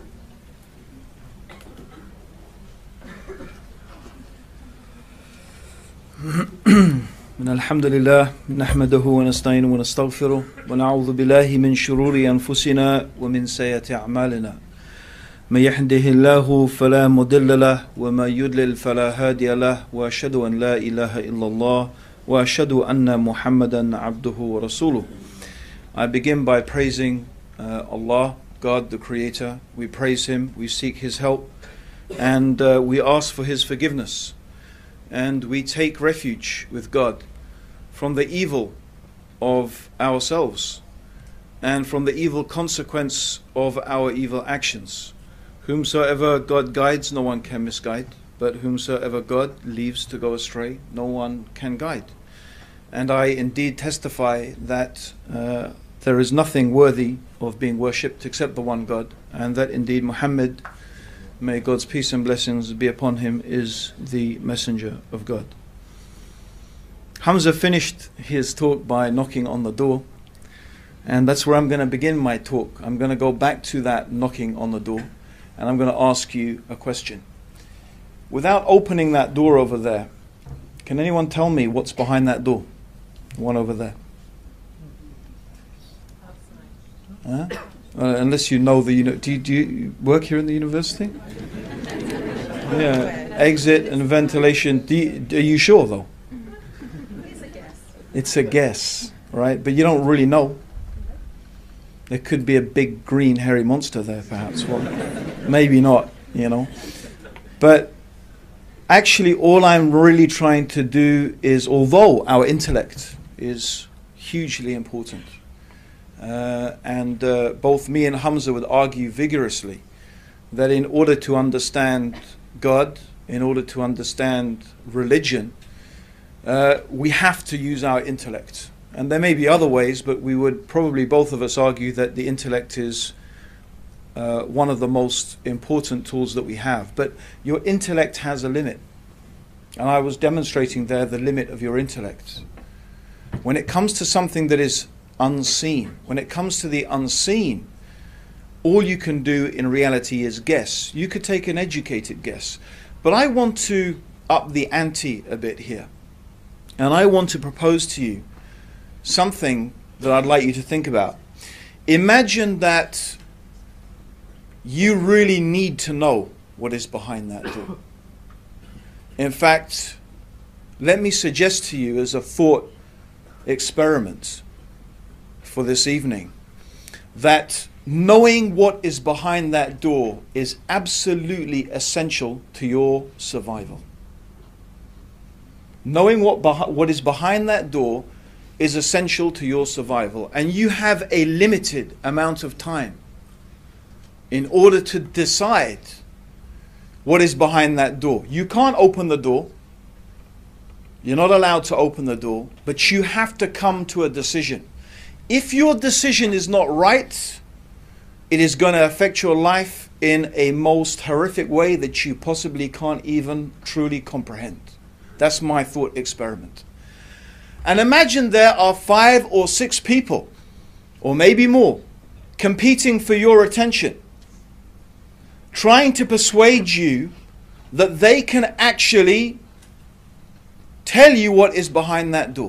من الحمد لله نحمده ونستعينه ونستغفره ونعوذ بالله من شرور أنفسنا ومن سيئات أعمالنا من يهده الله فلا مضل له وما يضلل فلا هادي له وأشهد أن لا إله إلا الله وأشهد أن محمدا عبده ورسوله. I begin by praising uh, Allah, God the Creator. We praise Him, we seek His help, and uh, we ask for His forgiveness. And we take refuge with God from the evil of ourselves and from the evil consequence of our evil actions. Whomsoever God guides, no one can misguide, but whomsoever God leaves to go astray, no one can guide. And I indeed testify that uh, there is nothing worthy of being worshipped except the one God, and that indeed Muhammad, may God's peace and blessings be upon him, is the messenger of God. Hamza finished his talk by knocking on the door, and that's where I'm going to begin my talk. I'm going to go back to that knocking on the door, and I'm going to ask you a question. Without opening that door over there, can anyone tell me what's behind that door? The one over there. Huh? Uh, unless you know the, you know, do you, do you work here in the university? Yeah, exit and ventilation. Do you, are you sure though? It's a guess. It's a guess, right? But you don't really know. There could be a big green hairy monster there, perhaps. Well, maybe not, you know. But actually, all I'm really trying to do is, although our intellect is hugely important, Uh, and uh, both me and Hamza would argue vigorously that in order to understand God, in order to understand religion, uh, we have to use our intellect. And there may be other ways, but we would probably both of us argue that the intellect is uh, one of the most important tools that we have. But your intellect has a limit. And I was demonstrating there the limit of your intellect. When it comes to something that is unseen. When it comes to the unseen, all you can do in reality is guess. You could take an educated guess. But I want to up the ante a bit here. And I want to propose to you something that I'd like you to think about. Imagine that you really need to know what is behind that door. In fact, let me suggest to you as a thought experiment for this evening that knowing what is behind that door is absolutely essential to your survival. Knowing what, beh- what is behind that door is essential to your survival. And you have a limited amount of time in order to decide what is behind that door. You can't open the door. You're not allowed to open the door, but you have to come to a decision. If your decision is not right, it is going to affect your life in a most horrific way that you possibly can't even truly comprehend. That's my thought experiment. And imagine there are five or six people, or maybe more, competing for your attention, trying to persuade you that they can actually tell you what is behind that door.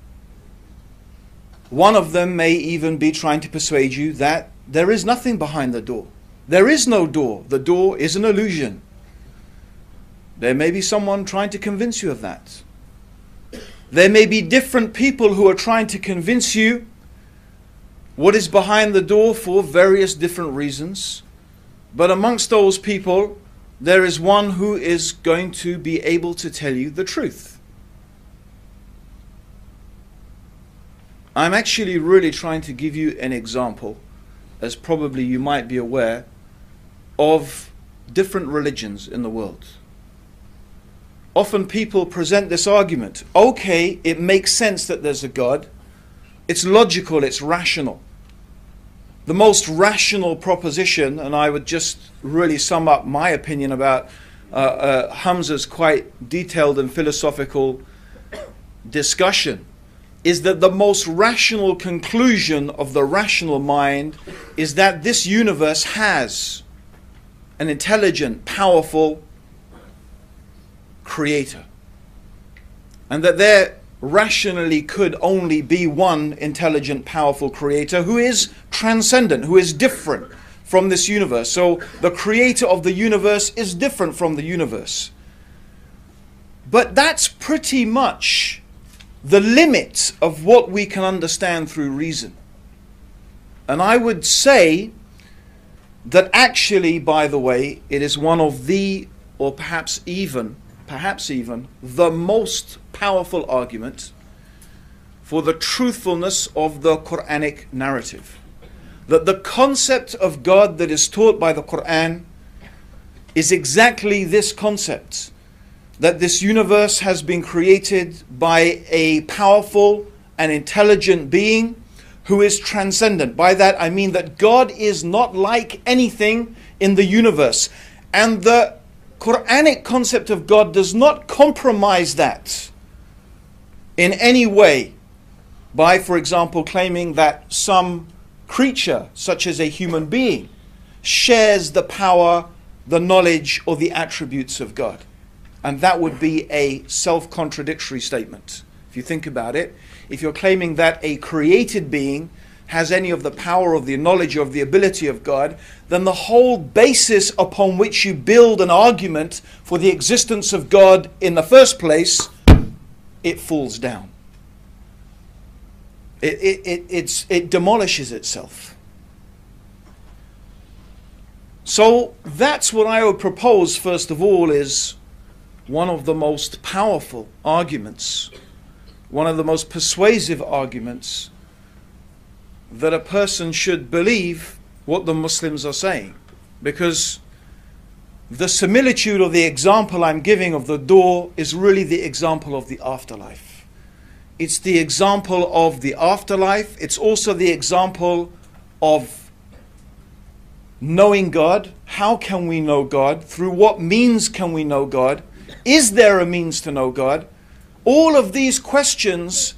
One of them may even be trying to persuade you that there is nothing behind the door. There is no door. The door is an illusion. There may be someone trying to convince you of that. There may be different people who are trying to convince you what is behind the door for various different reasons. But amongst those people, there is one who is going to be able to tell you the truth. I'm actually really trying to give you an example, as probably you might be aware, of different religions in the world. Often people present this argument. Okay, it makes sense that there's a God. It's logical, it's rational. The most rational proposition, and I would just really sum up my opinion about uh, uh, Hamza's quite detailed and philosophical discussion, is that the most rational conclusion of the rational mind is that this universe has an intelligent, powerful creator. And that there rationally could only be one intelligent, powerful creator who is transcendent, who is different from this universe. So the creator of the universe is different from the universe. But that's pretty much the limit of what we can understand through reason. And I would say that actually, by the way, it is one of the, or perhaps even, perhaps even, the most powerful argument for the truthfulness of the Quranic narrative. That the concept of God that is taught by the Quran is exactly this concept. That this universe has been created by a powerful and intelligent being who is transcendent. By that I mean that God is not like anything in the universe. And the Quranic concept of God does not compromise that in any way by, for example, claiming that some creature, such as a human being, shares the power, the knowledge, or the attributes of God. And that would be a self-contradictory statement. If you think about it, if you're claiming that a created being has any of the power of the knowledge of the ability of God, then the whole basis upon which you build an argument for the existence of God in the first place, it falls down. It, it, it, it's, it demolishes itself. So that's what I would propose, first of all, is one of the most powerful arguments, one of the most persuasive arguments that a person should believe what the Muslims are saying. Because the similitude or the example I'm giving of the door is really the example of the afterlife. It's the example of the afterlife. It's also the example of knowing God. How can we know God? Through what means can we know God? Is there a means to know God? All of these questions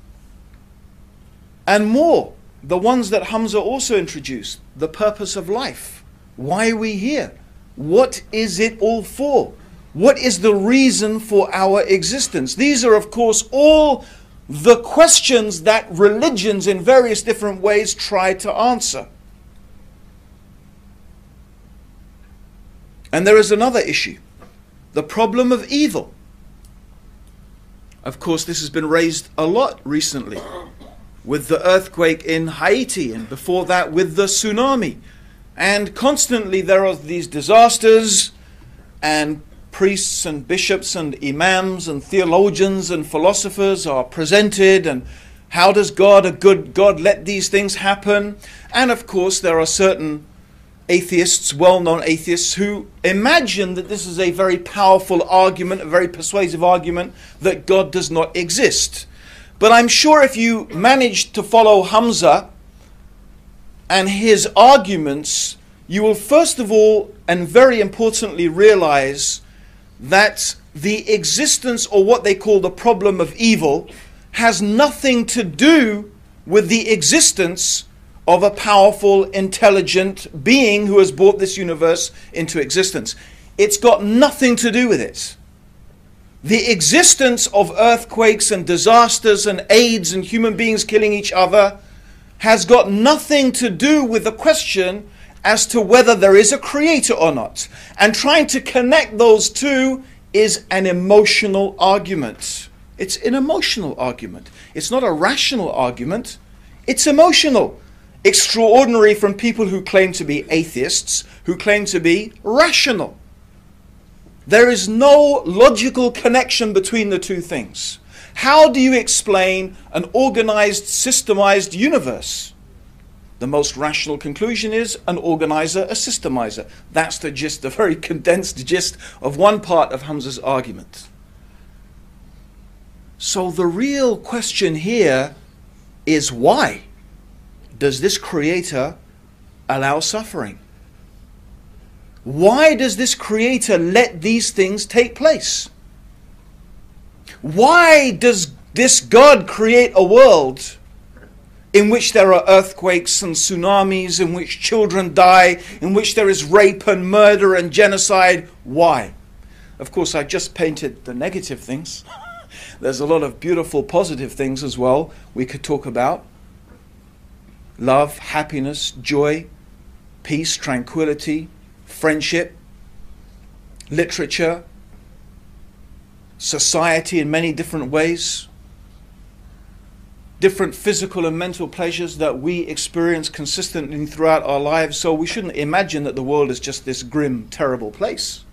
and more, the ones that Hamza also introduced, the purpose of life. Why are we here? What is it all for? What is the reason for our existence? These are, of course, all the questions that religions in various different ways try to answer. And there is another issue, the problem of evil. Of course, this has been raised a lot recently. with the earthquake in Haiti, and before that with the tsunami. And constantly there are these disasters, and priests and bishops and imams and theologians and philosophers are presented, and how does God, a good God, let these things happen? And of course there are certain atheists, well-known atheists, who imagine that this is a very powerful argument, a very persuasive argument, that God does not exist. But I'm sure if you manage to follow Hamza and his arguments, you will first of all, and very importantly, realize that the existence, or what they call the problem of evil, has nothing to do with the existence of a powerful, intelligent being who has brought this universe into existence. It's got nothing to do with it. The existence of earthquakes and disasters and AIDS and human beings killing each other has got nothing to do with the question as to whether there is a creator or not. And trying to connect those two is an emotional argument. It's an emotional argument. It's not a rational argument. It's emotional. Extraordinary from people who claim to be atheists, who claim to be rational. There is no logical connection between the two things. How do you explain an organized, systemized universe? The most rational conclusion is an organizer, a systemizer. That's the gist, the very condensed gist of one part of Hamza's argument. So the real question here is, why does this creator allow suffering? Why does this creator let these things take place? Why does this God create a world in which there are earthquakes and tsunamis, in which children die, in which there is rape and murder and genocide? Why? Of course, I just painted the negative things. There's a lot of beautiful positive things as well we could talk about. Love, happiness, joy, peace, tranquility, friendship, literature, society in many different ways, different physical and mental pleasures that we experience consistently throughout our lives. So we shouldn't imagine that the world is just this grim, terrible place.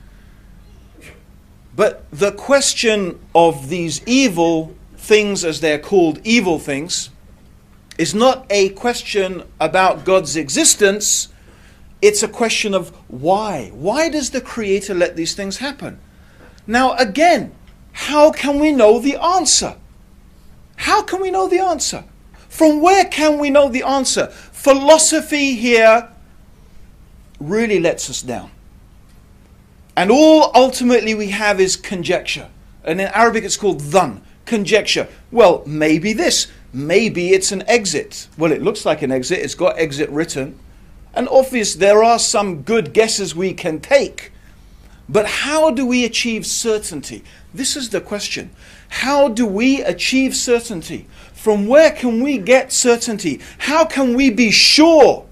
But the question of these evil things, as they're called, evil things, is not a question about God's existence. It's a question of why. Why does the Creator let these things happen? Now again, how can we know the answer? How can we know the answer? From where can we know the answer? Philosophy here really lets us down. And all ultimately we have is conjecture. And in Arabic it's called dhan, conjecture. Well, maybe this. Maybe it's an exit. Well, it looks like an exit. It's got exit written. And obviously there are some good guesses we can take. But how do we achieve certainty? This is the question. How do we achieve certainty? From where can we get certainty? How can we be sure?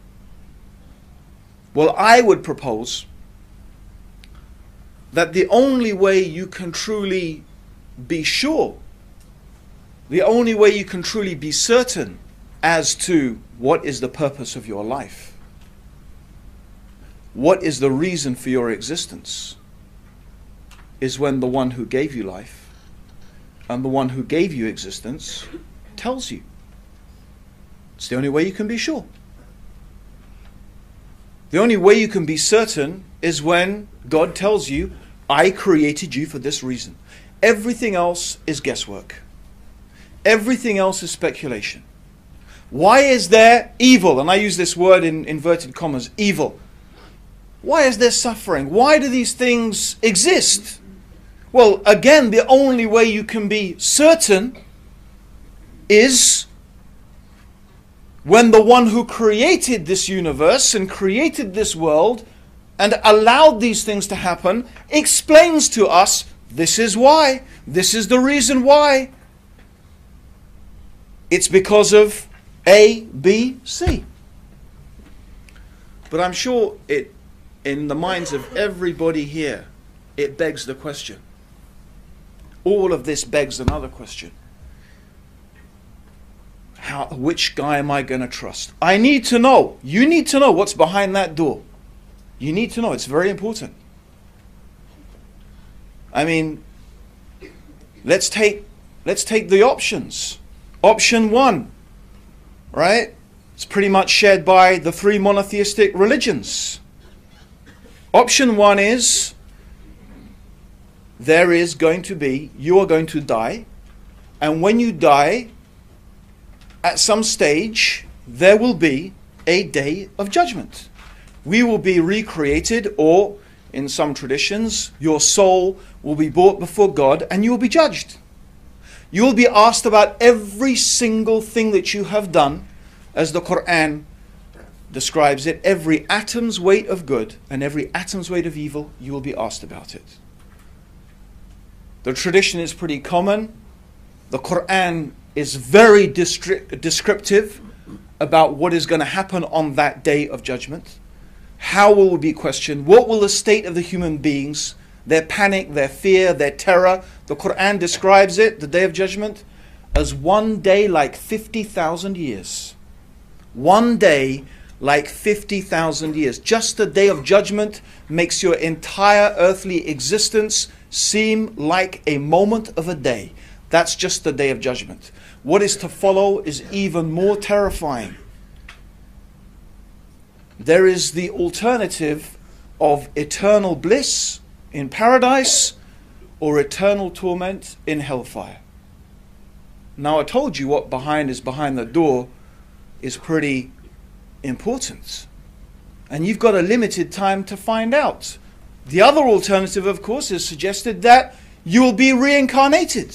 Well, I would propose that the only way you can truly be sure, the only way you can truly be certain as to what is the purpose of your life, what is the reason for your existence, is when the one who gave you life and the one who gave you existence tells you. It's the only way you can be sure. The only way you can be certain is when God tells you, I created you for this reason. Everything else is guesswork. Everything else is speculation. Why is there evil? And I use this word in inverted commas, evil. Why is there suffering? Why do these things exist? Well, again, the only way you can be certain is when the one who created this universe and created this world and allowed these things to happen explains to us, this is why, this is the reason why. It's because of A, B, C. But I'm sure it, in the minds of everybody here, it begs the question. All of this begs another question. how, which guy am I going to trust? I need to know. You need to know what's behind that door. You need to know. It's very important. I mean, let's take let's take the options. Option one, right? It's pretty much shared by the three monotheistic religions. Option one is there is going to be, you are going to die, and when you die, at some stage, there will be a day of judgment. We will be recreated, or in some traditions, your soul will be brought before God and you will be judged. You will be asked about every single thing that you have done, as the Quran describes it. Every atom's weight of good and every atom's weight of evil, you will be asked about it. The tradition is pretty common. The Quran is very distri- descriptive about what is going to happen on that day of judgment. How will we be questioned? What will the state of the human beings, their panic, their fear, their terror? The Quran describes it, the day of judgment, as one day like fifty thousand years. One day like fifty thousand years. Just the day of judgment makes your entire earthly existence seem like a moment of a day. That's just the day of judgment. What is to follow is even more terrifying. There is the alternative of eternal bliss in paradise or eternal torment in hellfire. Now, I told you what behind is behind the door is pretty important. And you've got a limited time to find out. The other alternative, of course, is suggested that you will be reincarnated.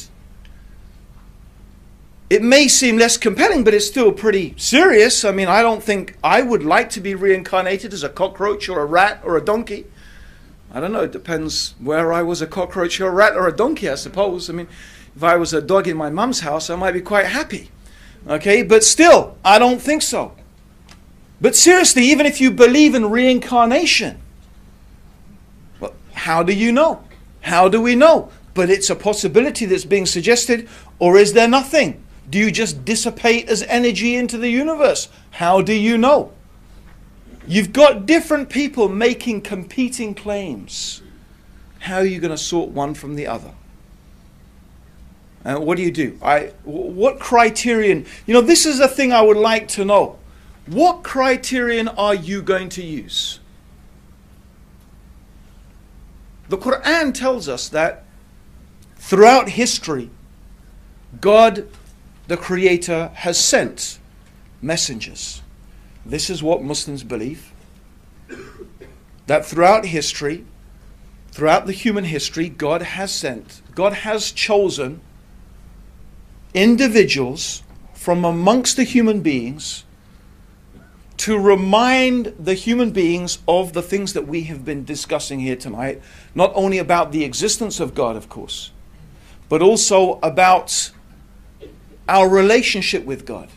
It may seem less compelling, but it's still pretty serious. I mean, I don't think I would like to be reincarnated as a cockroach or a rat or a donkey. I don't know, it depends where I was, a cockroach or a rat or a donkey, I suppose. I mean, if I was a dog in my mum's house, I might be quite happy. Okay, but still, I don't think so. But seriously, even if you believe in reincarnation, well, how do you know? How do we know? But it's a possibility that's being suggested, or is there nothing? Do you just dissipate as energy into the universe? How do you know? You've got different people making competing claims. How are you going to sort one from the other? And what do you do? I, what criterion? You know, this is a thing I would like to know. What criterion are you going to use? The Quran tells us that throughout history, God, the Creator, has sent messengers. This is what Muslims believe. That throughout history, throughout the human history, God has sent, God has chosen individuals from amongst the human beings to remind the human beings of the things that we have been discussing here tonight, not only about the existence of God, of course, but also about our relationship with God,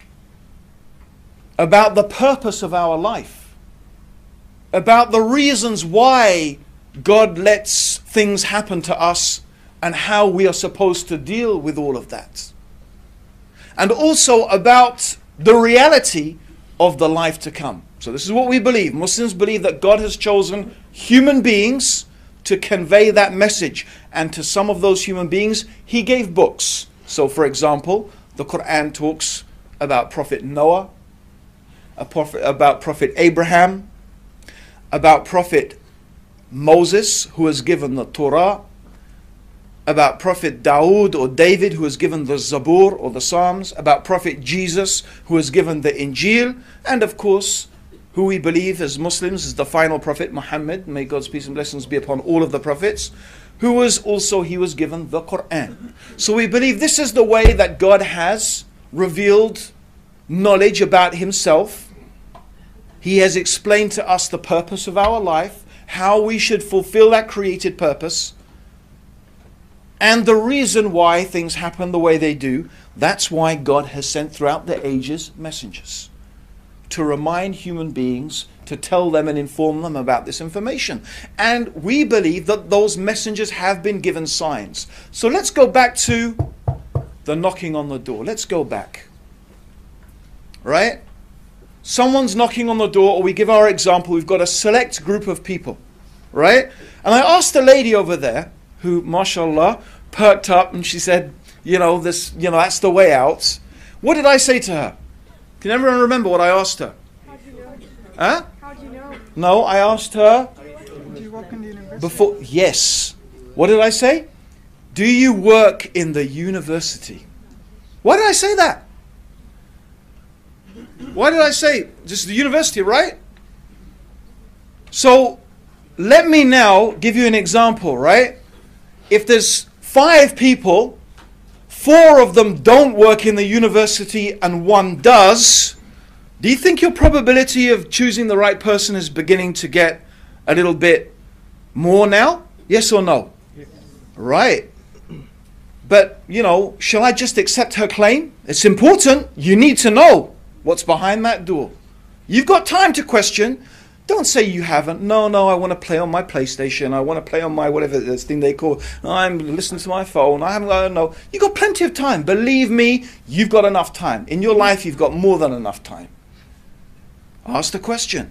about the purpose of our life, about the reasons why God lets things happen to us and how we are supposed to deal with all of that. And also about the reality of the life to come. So this is what we believe. Muslims believe that God has chosen human beings to convey that message. And to some of those human beings, He gave books. So for example, the Quran talks about Prophet Noah, a prophet, about Prophet Abraham, about Prophet Moses, who was given the Torah, about Prophet Dawood or David, who was given the Zabur or the Psalms, about Prophet Jesus, who was given the Injil, and of course, who we believe as Muslims is the final Prophet Muhammad, may God's peace and blessings be upon all of the prophets, who was also, he was given the Quran. So we believe this is the way that God has revealed knowledge about Himself. He has explained to us the purpose of our life, how we should fulfill that created purpose, and the reason why things happen the way they do. That's why God has sent throughout the ages messengers, to remind human beings, to tell them and inform them about this information. And we believe that those messengers have been given signs. So let's go back to the knocking on the door. Let's go back. right? Someone's knocking on the door, or we give our example, we've got a select group of people, right? And I asked the lady over there, who, mashallah, perked up and she said, you know, this, you know, that's the way out. What did I say to her? Can everyone remember what I asked her? How do you know? Huh? How do you know? No, I asked her Do you work in the university? before, yes. What did I say? Do you work in the university? Why did I say that? Why did I say just the university, right? So let me now give you an example, right? If there's five people, four of them don't work in the university and one does, do you think your probability of choosing the right person is beginning to get a little bit more now? Yes or no? Yes. Right. But, you know, shall I just accept her claim? It's important. You need to know what's behind that door. You've got time to question. Don't say you haven't. No, no, I want to play on my PlayStation. I want to play on my whatever this thing they call. I'm listening to my phone. I haven't, I don't know. You've got plenty of time. Believe me, you've got enough time. In your life, you've got more than enough time. Ask the question.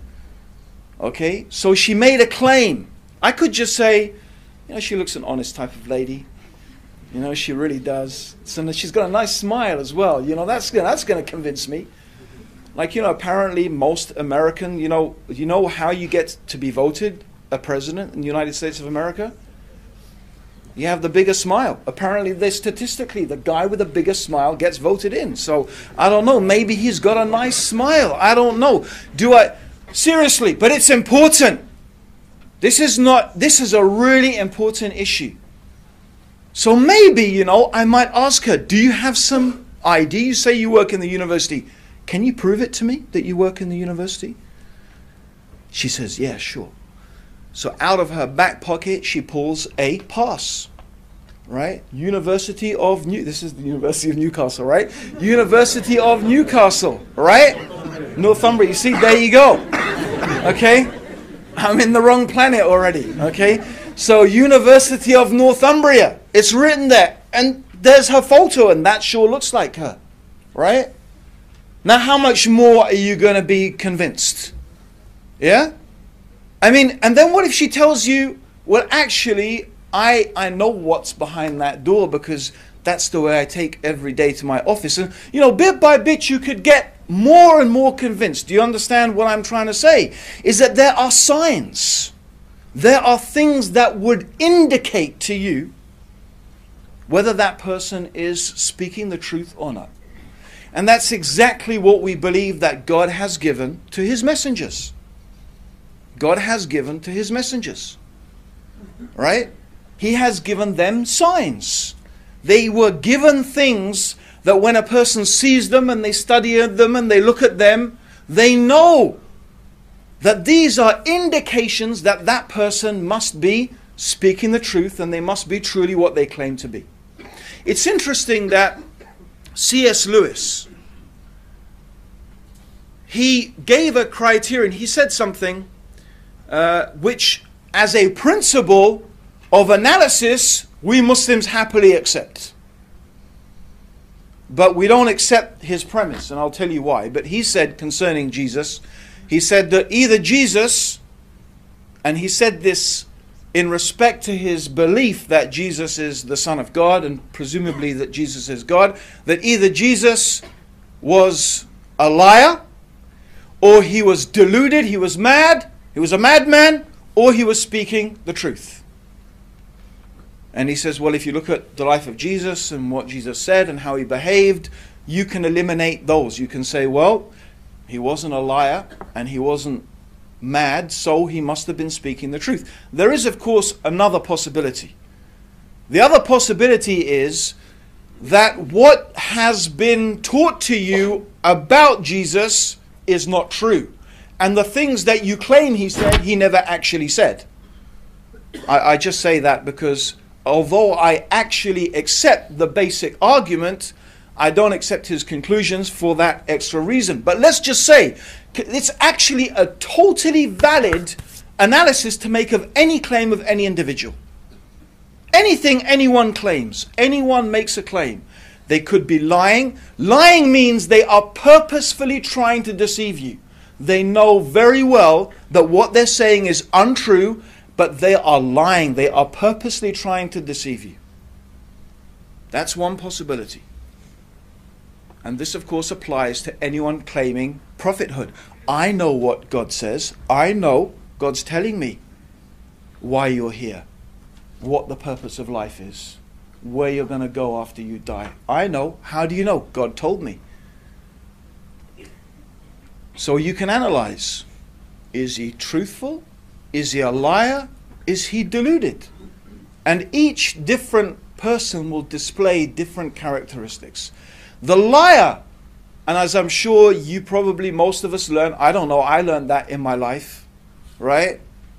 Okay? So she made a claim. I could just say, you know, she looks an honest type of lady. You know, she really does. So she's got a nice smile as well. You know, that's, that's going to convince me. Like, you know, apparently most American, you know, you know how you get to be voted a president in the United States of America? You have the biggest smile. Apparently, they statistically, the guy with the biggest smile gets voted in. So, I don't know. Maybe he's got a nice smile. I don't know. Do I... Seriously, but it's important. This is not... This is a really important issue. So maybe, you know, I might ask her, do you have some I D? You say you work in the university. Can you prove it to me that you work in the university? She says, yeah, sure. So out of her back pocket, she pulls a pass, right? University of New, this is the University of Newcastle, right? University of Newcastle, right? Northumbria, you see, there you go. Okay? I'm in the wrong planet already, okay? So University of Northumbria, it's written there. And there's her photo, and that sure looks like her, right? Now, how much more are you going to be convinced? Yeah? I mean, and then what if she tells you, well, actually, I, I know what's behind that door because that's the way I take every day to my office. And, you know, bit by bit, you could get more and more convinced. Do you understand what I'm trying to say? Is that there are signs. There are things that would indicate to you whether that person is speaking the truth or not. And that's exactly what we believe that God has given to His messengers. God has given to His messengers. Right? He has given them signs. They were given things that when a person sees them and they study them and they look at them, they know that these are indications that that person must be speaking the truth and they must be truly what they claim to be. It's interesting that C S Lewis, he gave a criterion. He said something uh, which, as a principle of analysis, we Muslims happily accept. But we don't accept his premise, and I'll tell you why. But he said concerning Jesus, he said that either Jesus, and he said this in respect to his belief that Jesus is the Son of God, and presumably that Jesus is God, that either Jesus was a liar, or he was deluded, he was mad, he was a madman, or he was speaking the truth. And he says, well, if you look at the life of Jesus and what Jesus said and how he behaved, you can eliminate those. You can say, well, he wasn't a liar and he wasn't mad, so he must have been speaking the truth. There is, of course, another possibility. The other possibility is that what has been taught to you about Jesus is not true. And the things that you claim he said, he never actually said. I, I just say that because although I actually accept the basic argument, I don't accept his conclusions for that extra reason. But let's just say, it's actually a totally valid analysis to make of any claim of any individual. Anything anyone claims, anyone makes a claim. They could be lying. Lying means they are purposefully trying to deceive you. They know very well that what they're saying is untrue, but they are lying. They are purposely trying to deceive you. That's one possibility. And this, of course, applies to anyone claiming prophethood. I know what God says. I know God's telling me why you're here, what the purpose of life is, where you're going to go after you die. I know. How do you know? God told me. So you can analyze. Is he truthful? Is he a liar? Is he deluded? And each different person will display different characteristics. The liar, and as I'm sure you probably, most of us learn, I don't know, I learned that in my life, right?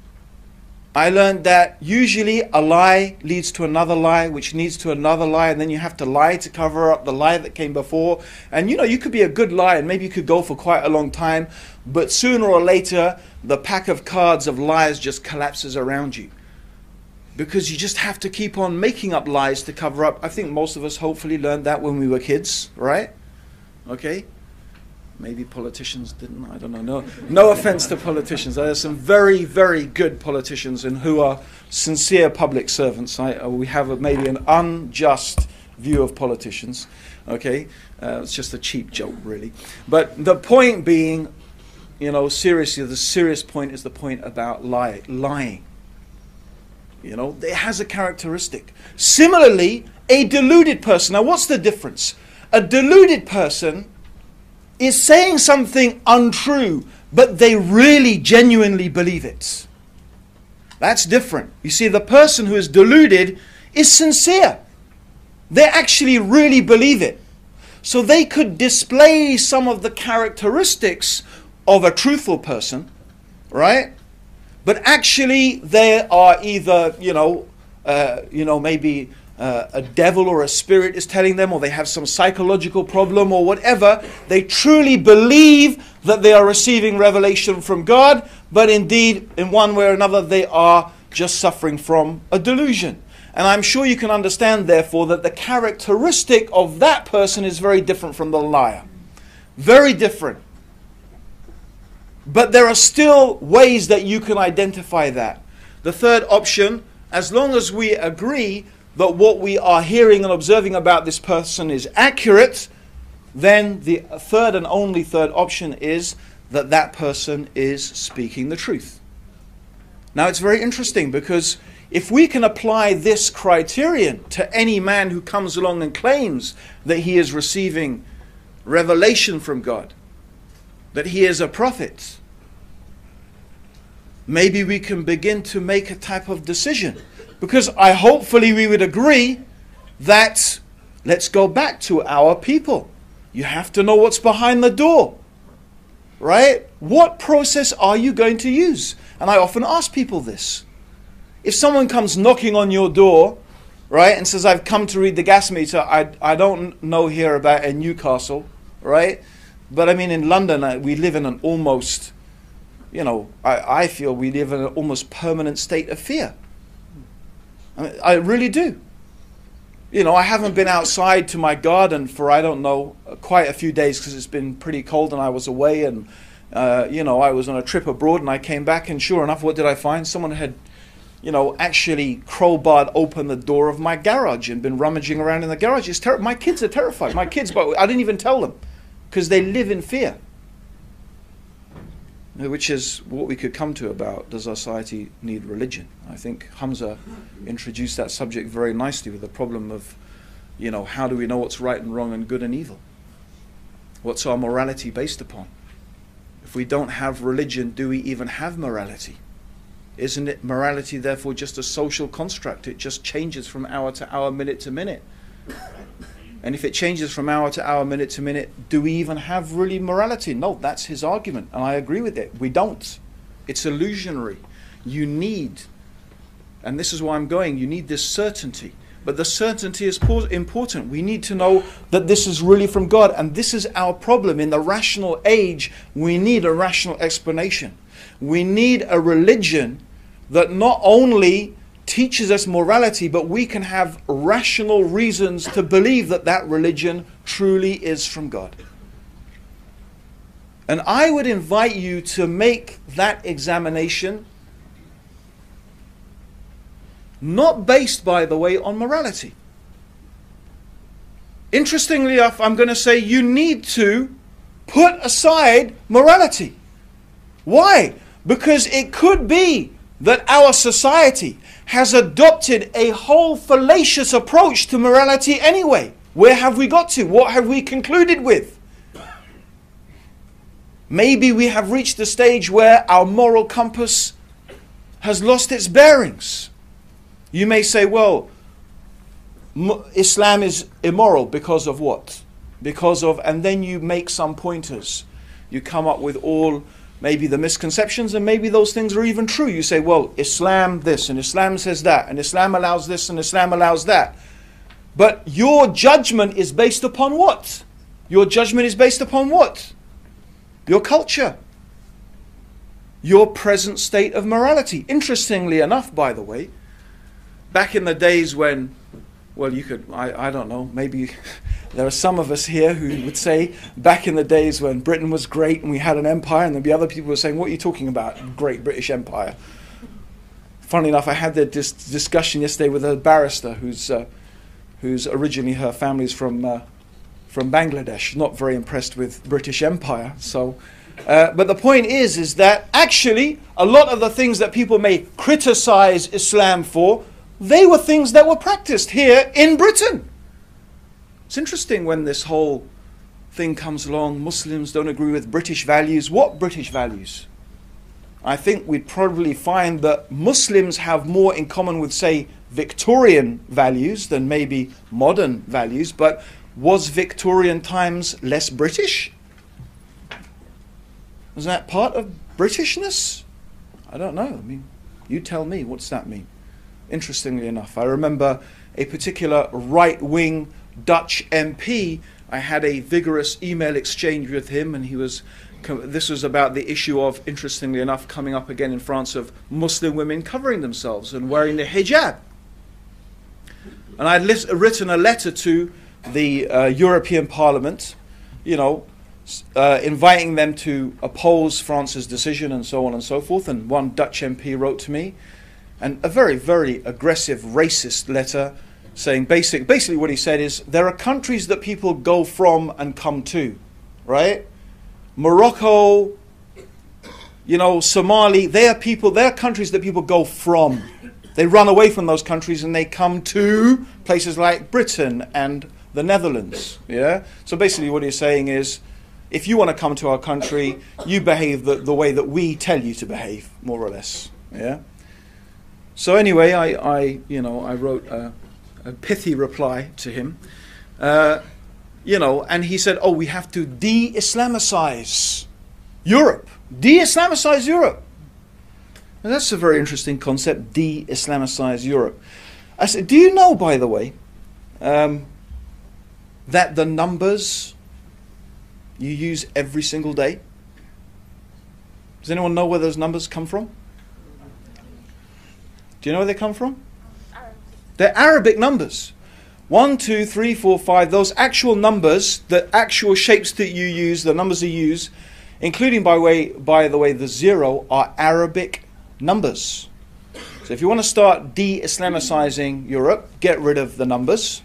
I learned that usually a lie leads to another lie, which leads to another lie, and then you have to lie to cover up the lie that came before. And you know, you could be a good liar, and maybe you could go for quite a long time, but sooner or later, the pack of cards of lies just collapses around you. Because you just have to keep on making up lies to cover up. I think most of us hopefully learned that when we were kids, right? Okay? Maybe politicians didn't, I don't know. No, no offense to politicians. There are some very, very good politicians and who are sincere public servants. I, uh, we have a, maybe an unjust view of politicians. Okay? Uh, it's just a cheap joke, really. But the point being, you know, seriously, the serious point is the point about lie, lying. You know, it has a characteristic. Similarly, a deluded person. Now, what's the difference? A deluded person is saying something untrue, but they really genuinely believe it. That's different. You see, the person who is deluded is sincere. They actually really believe it. So they could display some of the characteristics of a truthful person, right? But actually, they are either, you know, uh, you know, maybe uh, a devil or a spirit is telling them, or they have some psychological problem or whatever. They truly believe that they are receiving revelation from God, but indeed, in one way or another, they are just suffering from a delusion. And I'm sure you can understand, therefore, that the characteristic of that person is very different from the liar. Very different. But there are still ways that you can identify that. The third option, as long as we agree that what we are hearing and observing about this person is accurate, then the third and only third option is that that person is speaking the truth. Now it's very interesting, because if we can apply this criterion to any man who comes along and claims that he is receiving revelation from God, that he is a prophet, maybe we can begin to make a type of decision. Because I hopefully we would agree that, let's go back to our people. You have to know what's behind the door, right? What process are you going to use? And I often ask people this. If someone comes knocking on your door, right, and says, I've come to read the gas meter, I, I don't know here about in Newcastle, right? But I mean, in London, uh, we live in an almost, you know, I, I feel we live in an almost permanent state of fear. I mean, I really do. You know, I haven't been outside to my garden for, I don't know, quite a few days because it's been pretty cold and I was away, and, uh, you know, I was on a trip abroad and I came back, and sure enough, what did I find? Someone had, you know, actually crowbarred open the door of my garage and been rummaging around in the garage. It's ter- my kids are terrified. My kids, but I didn't even tell them, because they live in fear. Which is what we could come to about, does our society need religion? I think Hamza introduced that subject very nicely with the problem of, you know, how do we know what's right and wrong and good and evil? What's our morality based upon? If we don't have religion, do we even have morality? Isn't it morality therefore just a social construct? It just changes from hour to hour, minute to minute. And if it changes from hour to hour, minute to minute, do we even have really morality? No, that's his argument, and I agree with it. We don't. It's illusionary. You need, and this is why I'm going, you need this certainty. But the certainty is important. We need to know that this is really from God, and this is our problem. In the rational age, we need a rational explanation. We need a religion that not only teaches us morality, but we can have rational reasons to believe that that religion truly is from God. And I would invite you to make that examination, not based, by the way, on morality. Interestingly enough, I'm going to say you need to put aside morality. Why? Because it could be that our society has adopted a whole fallacious approach to morality anyway. Where have we got to? What have we concluded with? Maybe we have reached the stage where our moral compass has lost its bearings. You may say, well, Islam is immoral because of what? Because of, and then you make some pointers. You come up with all maybe the misconceptions, and maybe those things are even true. You say, well, Islam this, and Islam says that, and Islam allows this, and Islam allows that. But your judgment is based upon what? Your judgment is based upon what? Your culture. Your present state of morality. Interestingly enough, by the way, back in the days when, well, you could, I, I don't know, maybe there are some of us here who would say back in the days when Britain was great and we had an empire, and there'd be other people who were saying, what are you talking about, great British Empire? Funnily enough, I had this discussion yesterday with a barrister who's uh, who's originally, her family's from uh, from Bangladesh, not very impressed with British Empire. So, uh, but the point is, is that actually a lot of the things that people may criticize Islam for, they were things that were practiced here in Britain. It's interesting when this whole thing comes along, Muslims don't agree with British values. What British values? I think we'd probably find that Muslims have more in common with, say, Victorian values than maybe modern values, but was Victorian times less British? Was that part of Britishness? I don't know. I mean, you tell me, what's that mean? Interestingly enough, I remember a particular right-wing Dutch M P. I had a vigorous email exchange with him, and he was, this was about the issue of, interestingly enough, coming up again in France, of Muslim women covering themselves and wearing the hijab. And I had written a letter to the uh, European Parliament, you know, uh, inviting them to oppose France's decision and so on and so forth. And one Dutch M P wrote to me, and a very, very aggressive, racist letter, saying basic, basically what he said is, there are countries that people go from and come to, right? Morocco, you know, Somali, they are people, they are countries that people go from. They run away from those countries and they come to places like Britain and the Netherlands, yeah? So basically what he's saying is, if you want to come to our country, you behave the, the way that we tell you to behave, more or less, yeah? So anyway, I, I you know, I wrote a, a pithy reply to him, uh, you know, and he said, oh, we have to de-Islamicize Europe, de-Islamicize Europe. And that's a very interesting concept, de-Islamicize Europe. I said, do you know, by the way, um, that the numbers you use every single day, does anyone know where those numbers come from? Do you know where they come from? Arabic. They're Arabic numbers. One, two, three, four, five, those actual numbers, the actual shapes that you use, the numbers you use, including, by, way, by the way, the zero, are Arabic numbers. So if you want to start de-Islamicizing Europe, get rid of the numbers.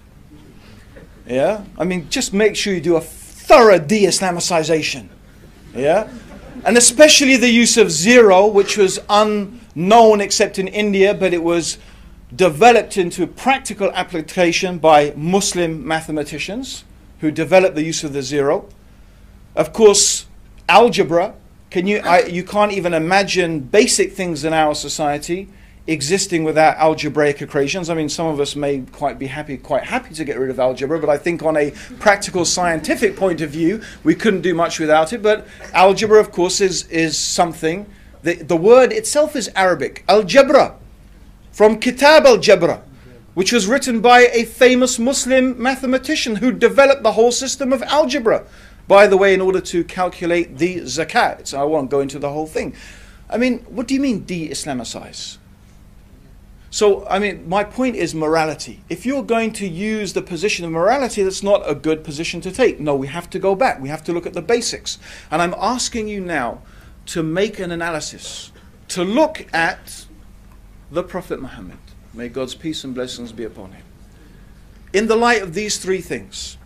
Yeah? I mean, just make sure you do a thorough de-Islamicization. Yeah? And especially the use of zero, which was unknown except in India, but it was developed into practical application by Muslim mathematicians who developed the use of the zero. Of course, algebra. Can you, I, you can't even imagine basic things in our society existing without algebraic equations. I mean, some of us may quite be happy, quite happy to get rid of algebra, but I think on a practical scientific point of view, we couldn't do much without it. But algebra, of course, is, is something. The, the word itself is Arabic, al-jabra, from Kitab al-Jabra, which was written by a famous Muslim mathematician who developed the whole system of algebra, by the way, in order to calculate the zakat. So I won't go into the whole thing. I mean, what do you mean de-Islamicize? So, I mean, my point is morality. If you're going to use the position of morality, that's not a good position to take. No, we have to go back. We have to look at the basics. And I'm asking you now to make an analysis, to look at the Prophet Muhammad. May God's peace and blessings be upon him. In the light of these three things,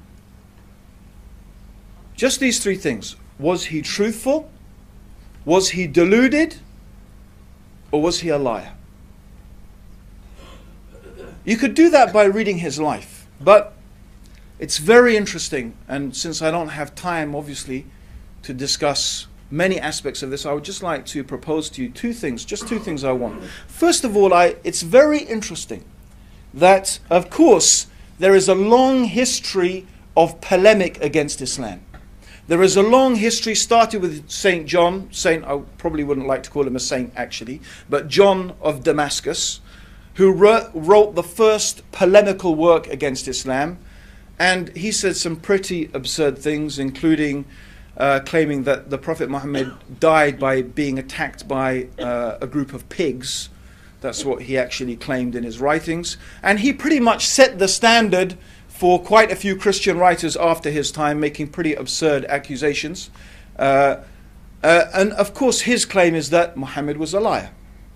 just these three things, was he truthful? Was he deluded? Or was he a liar? You could do that by reading his life, but it's very interesting, and since I don't have time, obviously, to discuss many aspects of this, I would just like to propose to you two things, just two things I want. First of all, I, it's very interesting that, of course, there is a long history of polemic against Islam. There is a long history, started with Saint John, Saint, I probably wouldn't like to call him a saint actually, but John of Damascus, who wrote, wrote the first polemical work against Islam. And he said some pretty absurd things, including uh, claiming that the Prophet Muhammad died by being attacked by uh, a group of pigs. That's what he actually claimed in his writings. And he pretty much set the standard for quite a few Christian writers after his time, making pretty absurd accusations. Uh, uh, and of course, his claim is that Muhammad was a liar.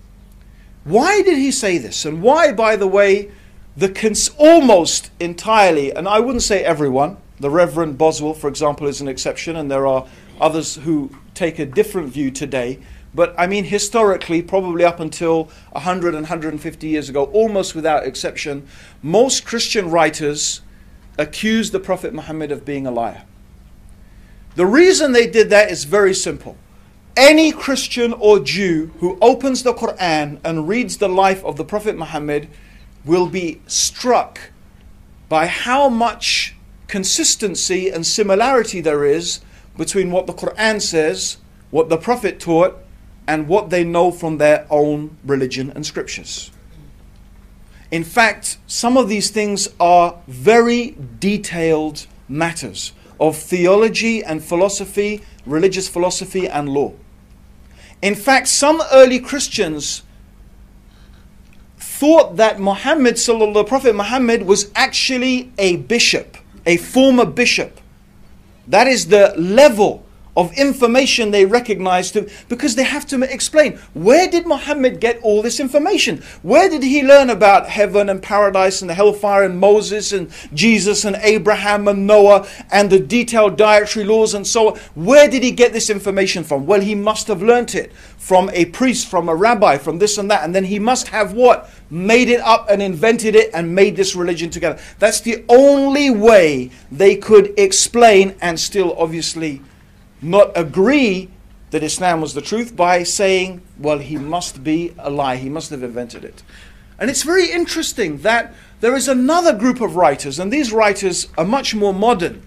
Why did he say this? And why, by the way, the cons almost entirely, and I wouldn't say everyone, the Reverend Boswell, for example, is an exception, and there are others who take a different view today. But I mean, historically, probably up until one hundred and one hundred fifty years ago, almost without exception, most Christian writers accused the Prophet Muhammad of being a liar. The reason they did that is very simple. Any Christian or Jew who opens the Quran and reads the life of the Prophet Muhammad will be struck by how much consistency and similarity there is between what the Quran says, what the Prophet taught, and what they know from their own religion and scriptures. In fact, some of these things are very detailed matters of theology and philosophy, religious philosophy and law. In fact, some early Christians thought that Muhammad, the Prophet Muhammad, was actually a bishop, a former bishop. That is the level of information they recognized, to, because they have to explain, where did Muhammad get all this information? Where did he learn about heaven and paradise and the hellfire and Moses and Jesus and Abraham and Noah and the detailed dietary laws and so on? Where did he get this information from? Well, he must have learnt it from a priest, from a rabbi, from this and that, and then he must have what? Made it up and invented it and made this religion together. That's the only way they could explain and still obviously not agree that Islam was the truth, by saying, well, he must be a lie, he must have invented it. And it's very interesting that there is another group of writers, and these writers are much more modern,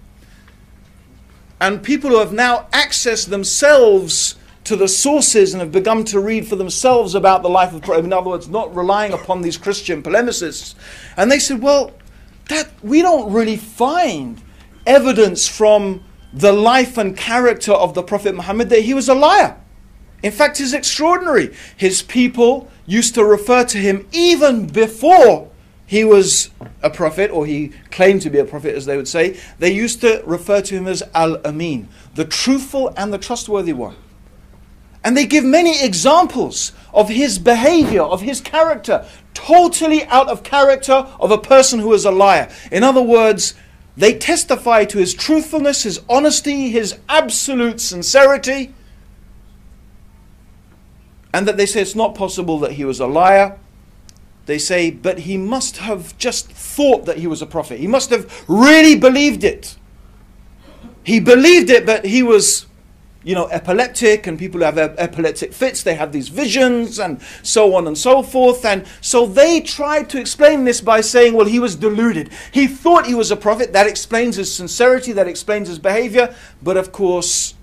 and people who have now accessed themselves to the sources and have begun to read for themselves about the life of the Prophet, in other words, not relying upon these Christian polemicists. And they said, well, that we don't really find evidence from the life and character of the Prophet Muhammad that he was a liar. In fact, it's extraordinary. His people used to refer to him even before he was a prophet, or he claimed to be a prophet, as they would say. They used to refer to him as Al-Amin, the truthful and the trustworthy one. And they give many examples of his behavior, of his character, totally out of character of a person who is a liar. In other words, they testify to his truthfulness, his honesty, his absolute sincerity, and that they say it's not possible that he was a liar. They say, but he must have just thought that he was a prophet. He must have really believed it. He believed it, but he was, you know, epileptic, and people who have epileptic fits, they have these visions and so on and so forth. And so they tried to explain this by saying, well, he was deluded. He thought he was a prophet. That explains his sincerity, that explains his behavior. But of course,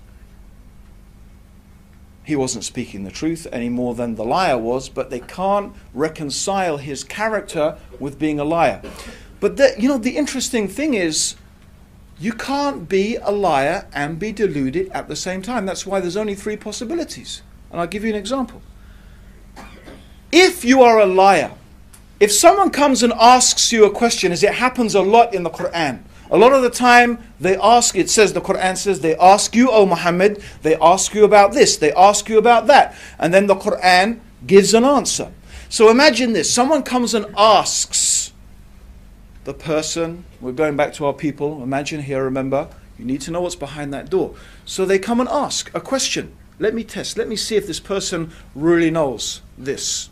he wasn't speaking the truth any more than the liar was, but they can't reconcile his character with being a liar. But the, you know, the interesting thing is, you can't be a liar and be deluded at the same time. That's why there's only three possibilities. And I'll give you an example. If you are a liar if someone comes and asks you a question, as it happens a lot in the Quran, a lot of the time they ask, it says, the Quran says, they ask you, O Muhammad, they ask you about this, they ask you about that. And then the Quran gives an answer. So imagine this, someone comes and asks the person, we're going back to our people, imagine here, remember, you need to know what's behind that door. So they come and ask a question. Let me test, let me see if this person really knows this.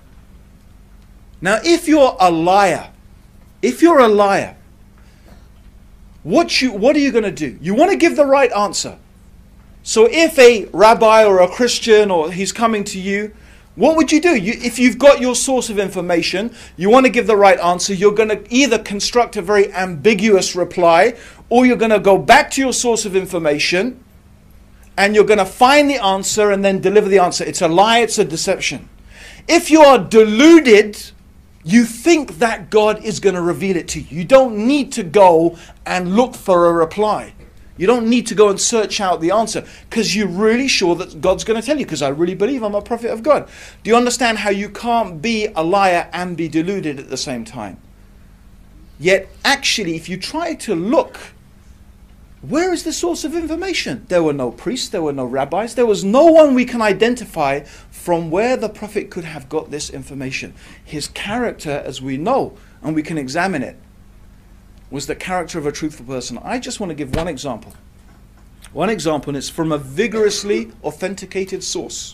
Now if you're a liar, if you're a liar, What you what are you going to do? You want to give the right answer. So if a rabbi or a Christian or he's coming to you, what would you do? You, if you've got your source of information, you want to give the right answer, you're going to either construct a very ambiguous reply, or you're going to go back to your source of information and you're going to find the answer and then deliver the answer. It's a lie, it's a deception. If you are deluded, you think that God is going to reveal it to you. You don't need to go and look for a reply. You don't need to go and search out the answer because you're really sure that God's going to tell you, because I really believe I'm a prophet of God. Do you understand how you can't be a liar and be deluded at the same time? Yet actually, if you try to look, where is the source of information? There were no priests, there were no rabbis, there was no one we can identify from where the prophet could have got this information. His character, as we know, and we can examine it, was the character of a truthful person. I just want to give one example. One example, and it's from a vigorously authenticated source.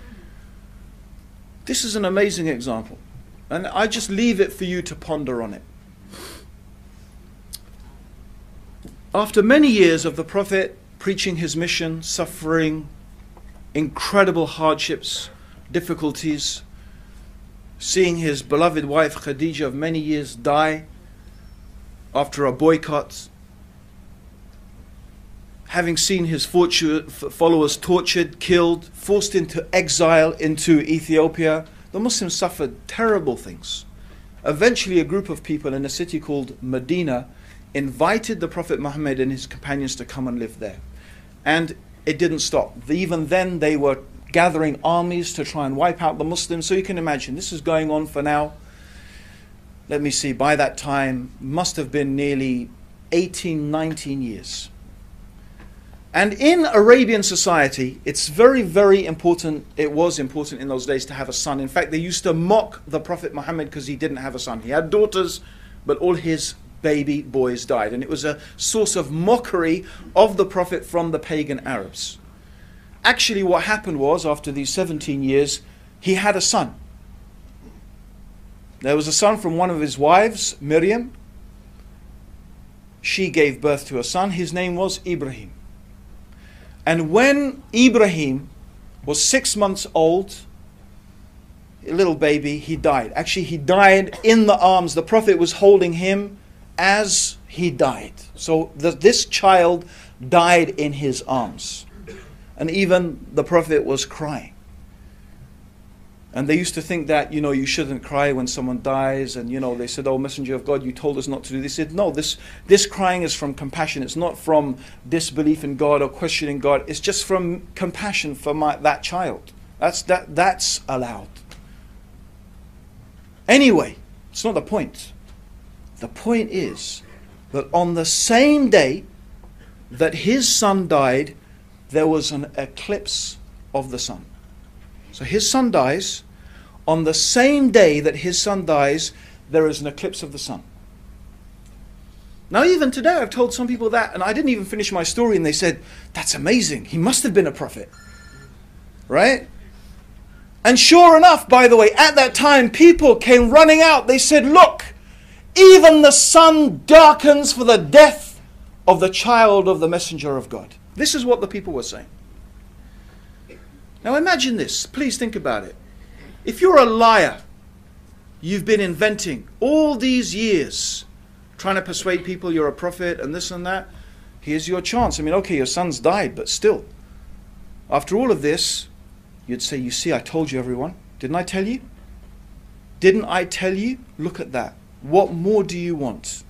This is an amazing example, and I just leave it for you to ponder on it. After many years of the Prophet preaching his mission, suffering incredible hardships, difficulties, seeing his beloved wife Khadija of many years die after a boycott, having seen his followers tortured, killed, forced into exile into Ethiopia, the Muslims suffered terrible things. Eventually a group of people in a city called Medina invited the Prophet Muhammad and his companions to come and live there. And it didn't stop. Even then they were gathering armies to try and wipe out the Muslims. So you can imagine, this is going on for now, let me see, by that time, must have been nearly eighteen, nineteen years. And in Arabian society, it's very, very important, it was important in those days to have a son. In fact, they used to mock the Prophet Muhammad because he didn't have a son. He had daughters, but all his baby boys died. And it was a source of mockery of the Prophet from the pagan Arabs. Actually, what happened was, after these seventeen years, he had a son. There was a son from one of his wives, Miriam. She gave birth to a son. His name was Ibrahim. And when Ibrahim was six months old, a little baby, he died. Actually, he died in the arms. The Prophet was holding him as he died. So the, this child died in his arms. And even the Prophet was crying. And they used to think that, you know, you shouldn't cry when someone dies. And, you know, they said, oh, Messenger of God, you told us not to do this. They said, no, this, this crying is from compassion. It's not from disbelief in God or questioning God. It's just from compassion for my, that child. That's, that, that's allowed. Anyway, it's not the point. The point is that on the same day that his son died, there was an eclipse of the sun. So his son dies. On the same day that his son dies, there is an eclipse of the sun. Now even today I've told some people that, and I didn't even finish my story, and they said, that's amazing, he must have been a prophet. Right? And sure enough, by the way, at that time people came running out. They said, look, even the sun darkens for the death of the child of the Messenger of God. This is what the people were saying. Now imagine this, please think about it. If you're a liar, you've been inventing all these years, trying to persuade people you're a prophet and this and that, here's your chance. I mean, okay, your son's died, but still, after all of this, you'd say, you see, I told you, everyone. Didn't I tell you? Didn't I tell you? Look at that. What more do you want?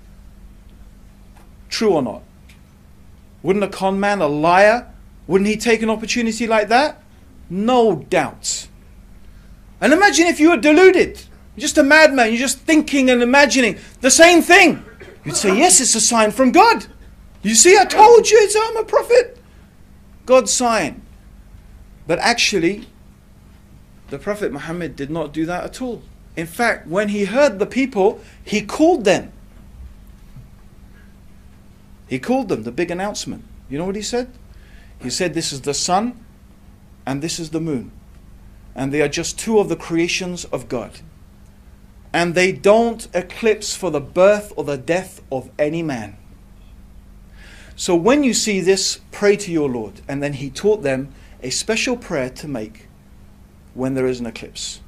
True or not? Wouldn't a con man, a liar, wouldn't he take an opportunity like that? No doubt. And imagine if you were deluded. You're just a madman. You're just thinking and imagining the same thing. You'd say, yes, it's a sign from God. You see, I told you, it's, I'm a prophet. God's sign. But actually, the Prophet Muhammad did not do that at all. In fact, when he heard the people, he called them. He called them, the big announcement. You know what he said? He said, this is the sun and this is the moon. And they are just two of the creations of God. And they don't eclipse for the birth or the death of any man. So when you see this, pray to your Lord. And then he taught them a special prayer to make when there is an eclipse.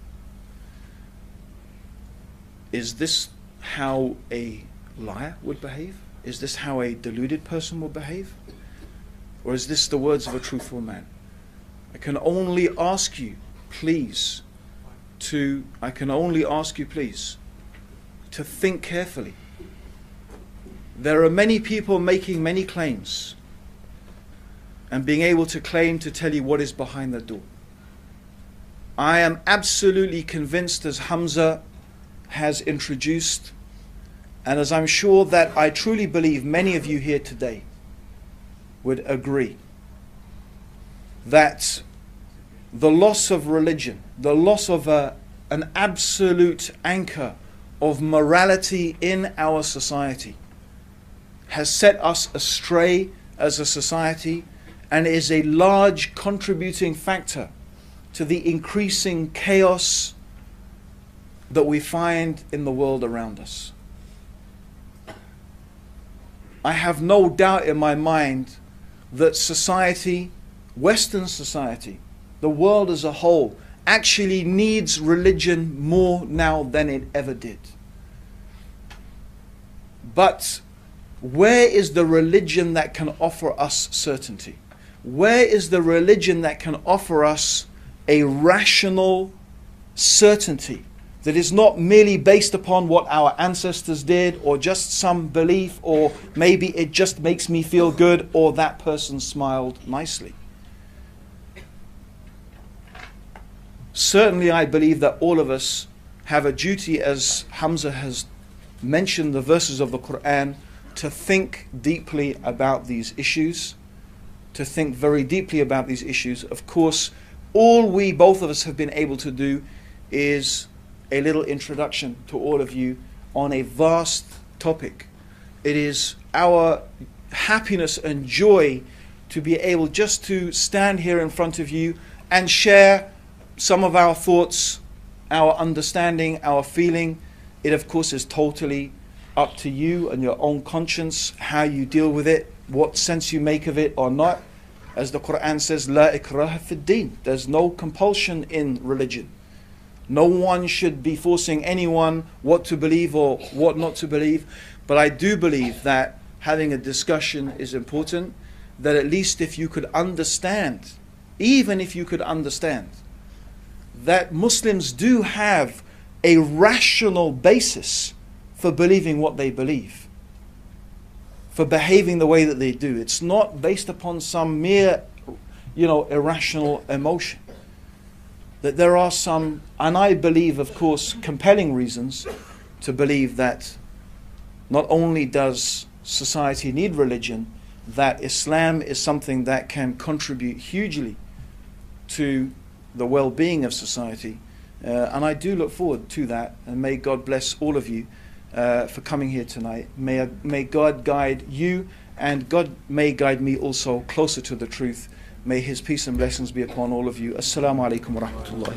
Is this how a liar would behave? Is this how a deluded person would behave? Or is this the words of a truthful man? I can only ask you, please, to, I can only ask you, please, to think carefully. There are many people making many claims and being able to claim to tell you what is behind the door. I am absolutely convinced, as Hamza has introduced, and as I'm sure that I truly believe many of you here today would agree, that the loss of religion, the loss of a, an absolute anchor of morality in our society has set us astray as a society and is a large contributing factor to the increasing chaos that we find in the world around us. I have no doubt in my mind that society, Western society, the world as a whole, actually needs religion more now than it ever did. But where is the religion that can offer us certainty? Where is the religion that can offer us a rational certainty that is not merely based upon what our ancestors did, or just some belief, or maybe it just makes me feel good, or that person smiled nicely? Certainly I believe that all of us have a duty, as Hamza has mentioned the verses of the Quran, to think deeply about these issues, to think very deeply about these issues. Of course, all we, both of us, have been able to do is a little introduction to all of you on a vast topic. It is our happiness and joy to be able just to stand here in front of you and share some of our thoughts, our understanding, our feeling. It, of course, is totally up to you and your own conscience, how you deal with it, what sense you make of it or not. As the Quran says, La ikraha fid din. There's no compulsion in religion. No one should be forcing anyone what to believe or what not to believe. But I do believe that having a discussion is important, that at least if you could understand, even if you could understand, that Muslims do have a rational basis for believing what they believe, for behaving the way that they do. It's not based upon some mere, you know, irrational emotion. That there are some, and I believe, of course, compelling reasons to believe that not only does society need religion, that Islam is something that can contribute hugely to the well-being of society. Uh, and I do look forward to that, and may God bless all of you uh, for coming here tonight. May, may God guide you, and God may guide me also closer to the truth. May His peace and blessings be upon all of you. Assalamu alaikum wa rahmatullahi.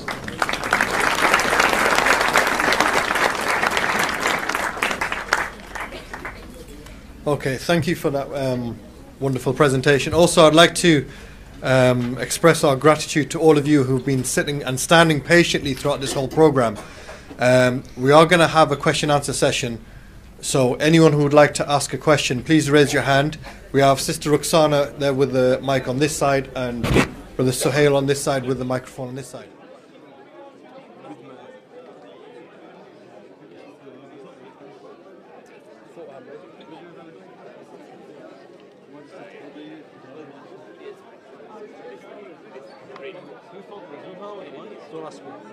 Okay, thank you for that um, wonderful presentation. Also, I'd like to um, express our gratitude to all of you who've been sitting and standing patiently throughout this whole program. Um, we are going to have a question answer session. So anyone who would like to ask a question, please raise your hand. We have Sister Ruxana there with the mic on this side, and Brother Suhail on this side with the microphone on this side. Don't ask me.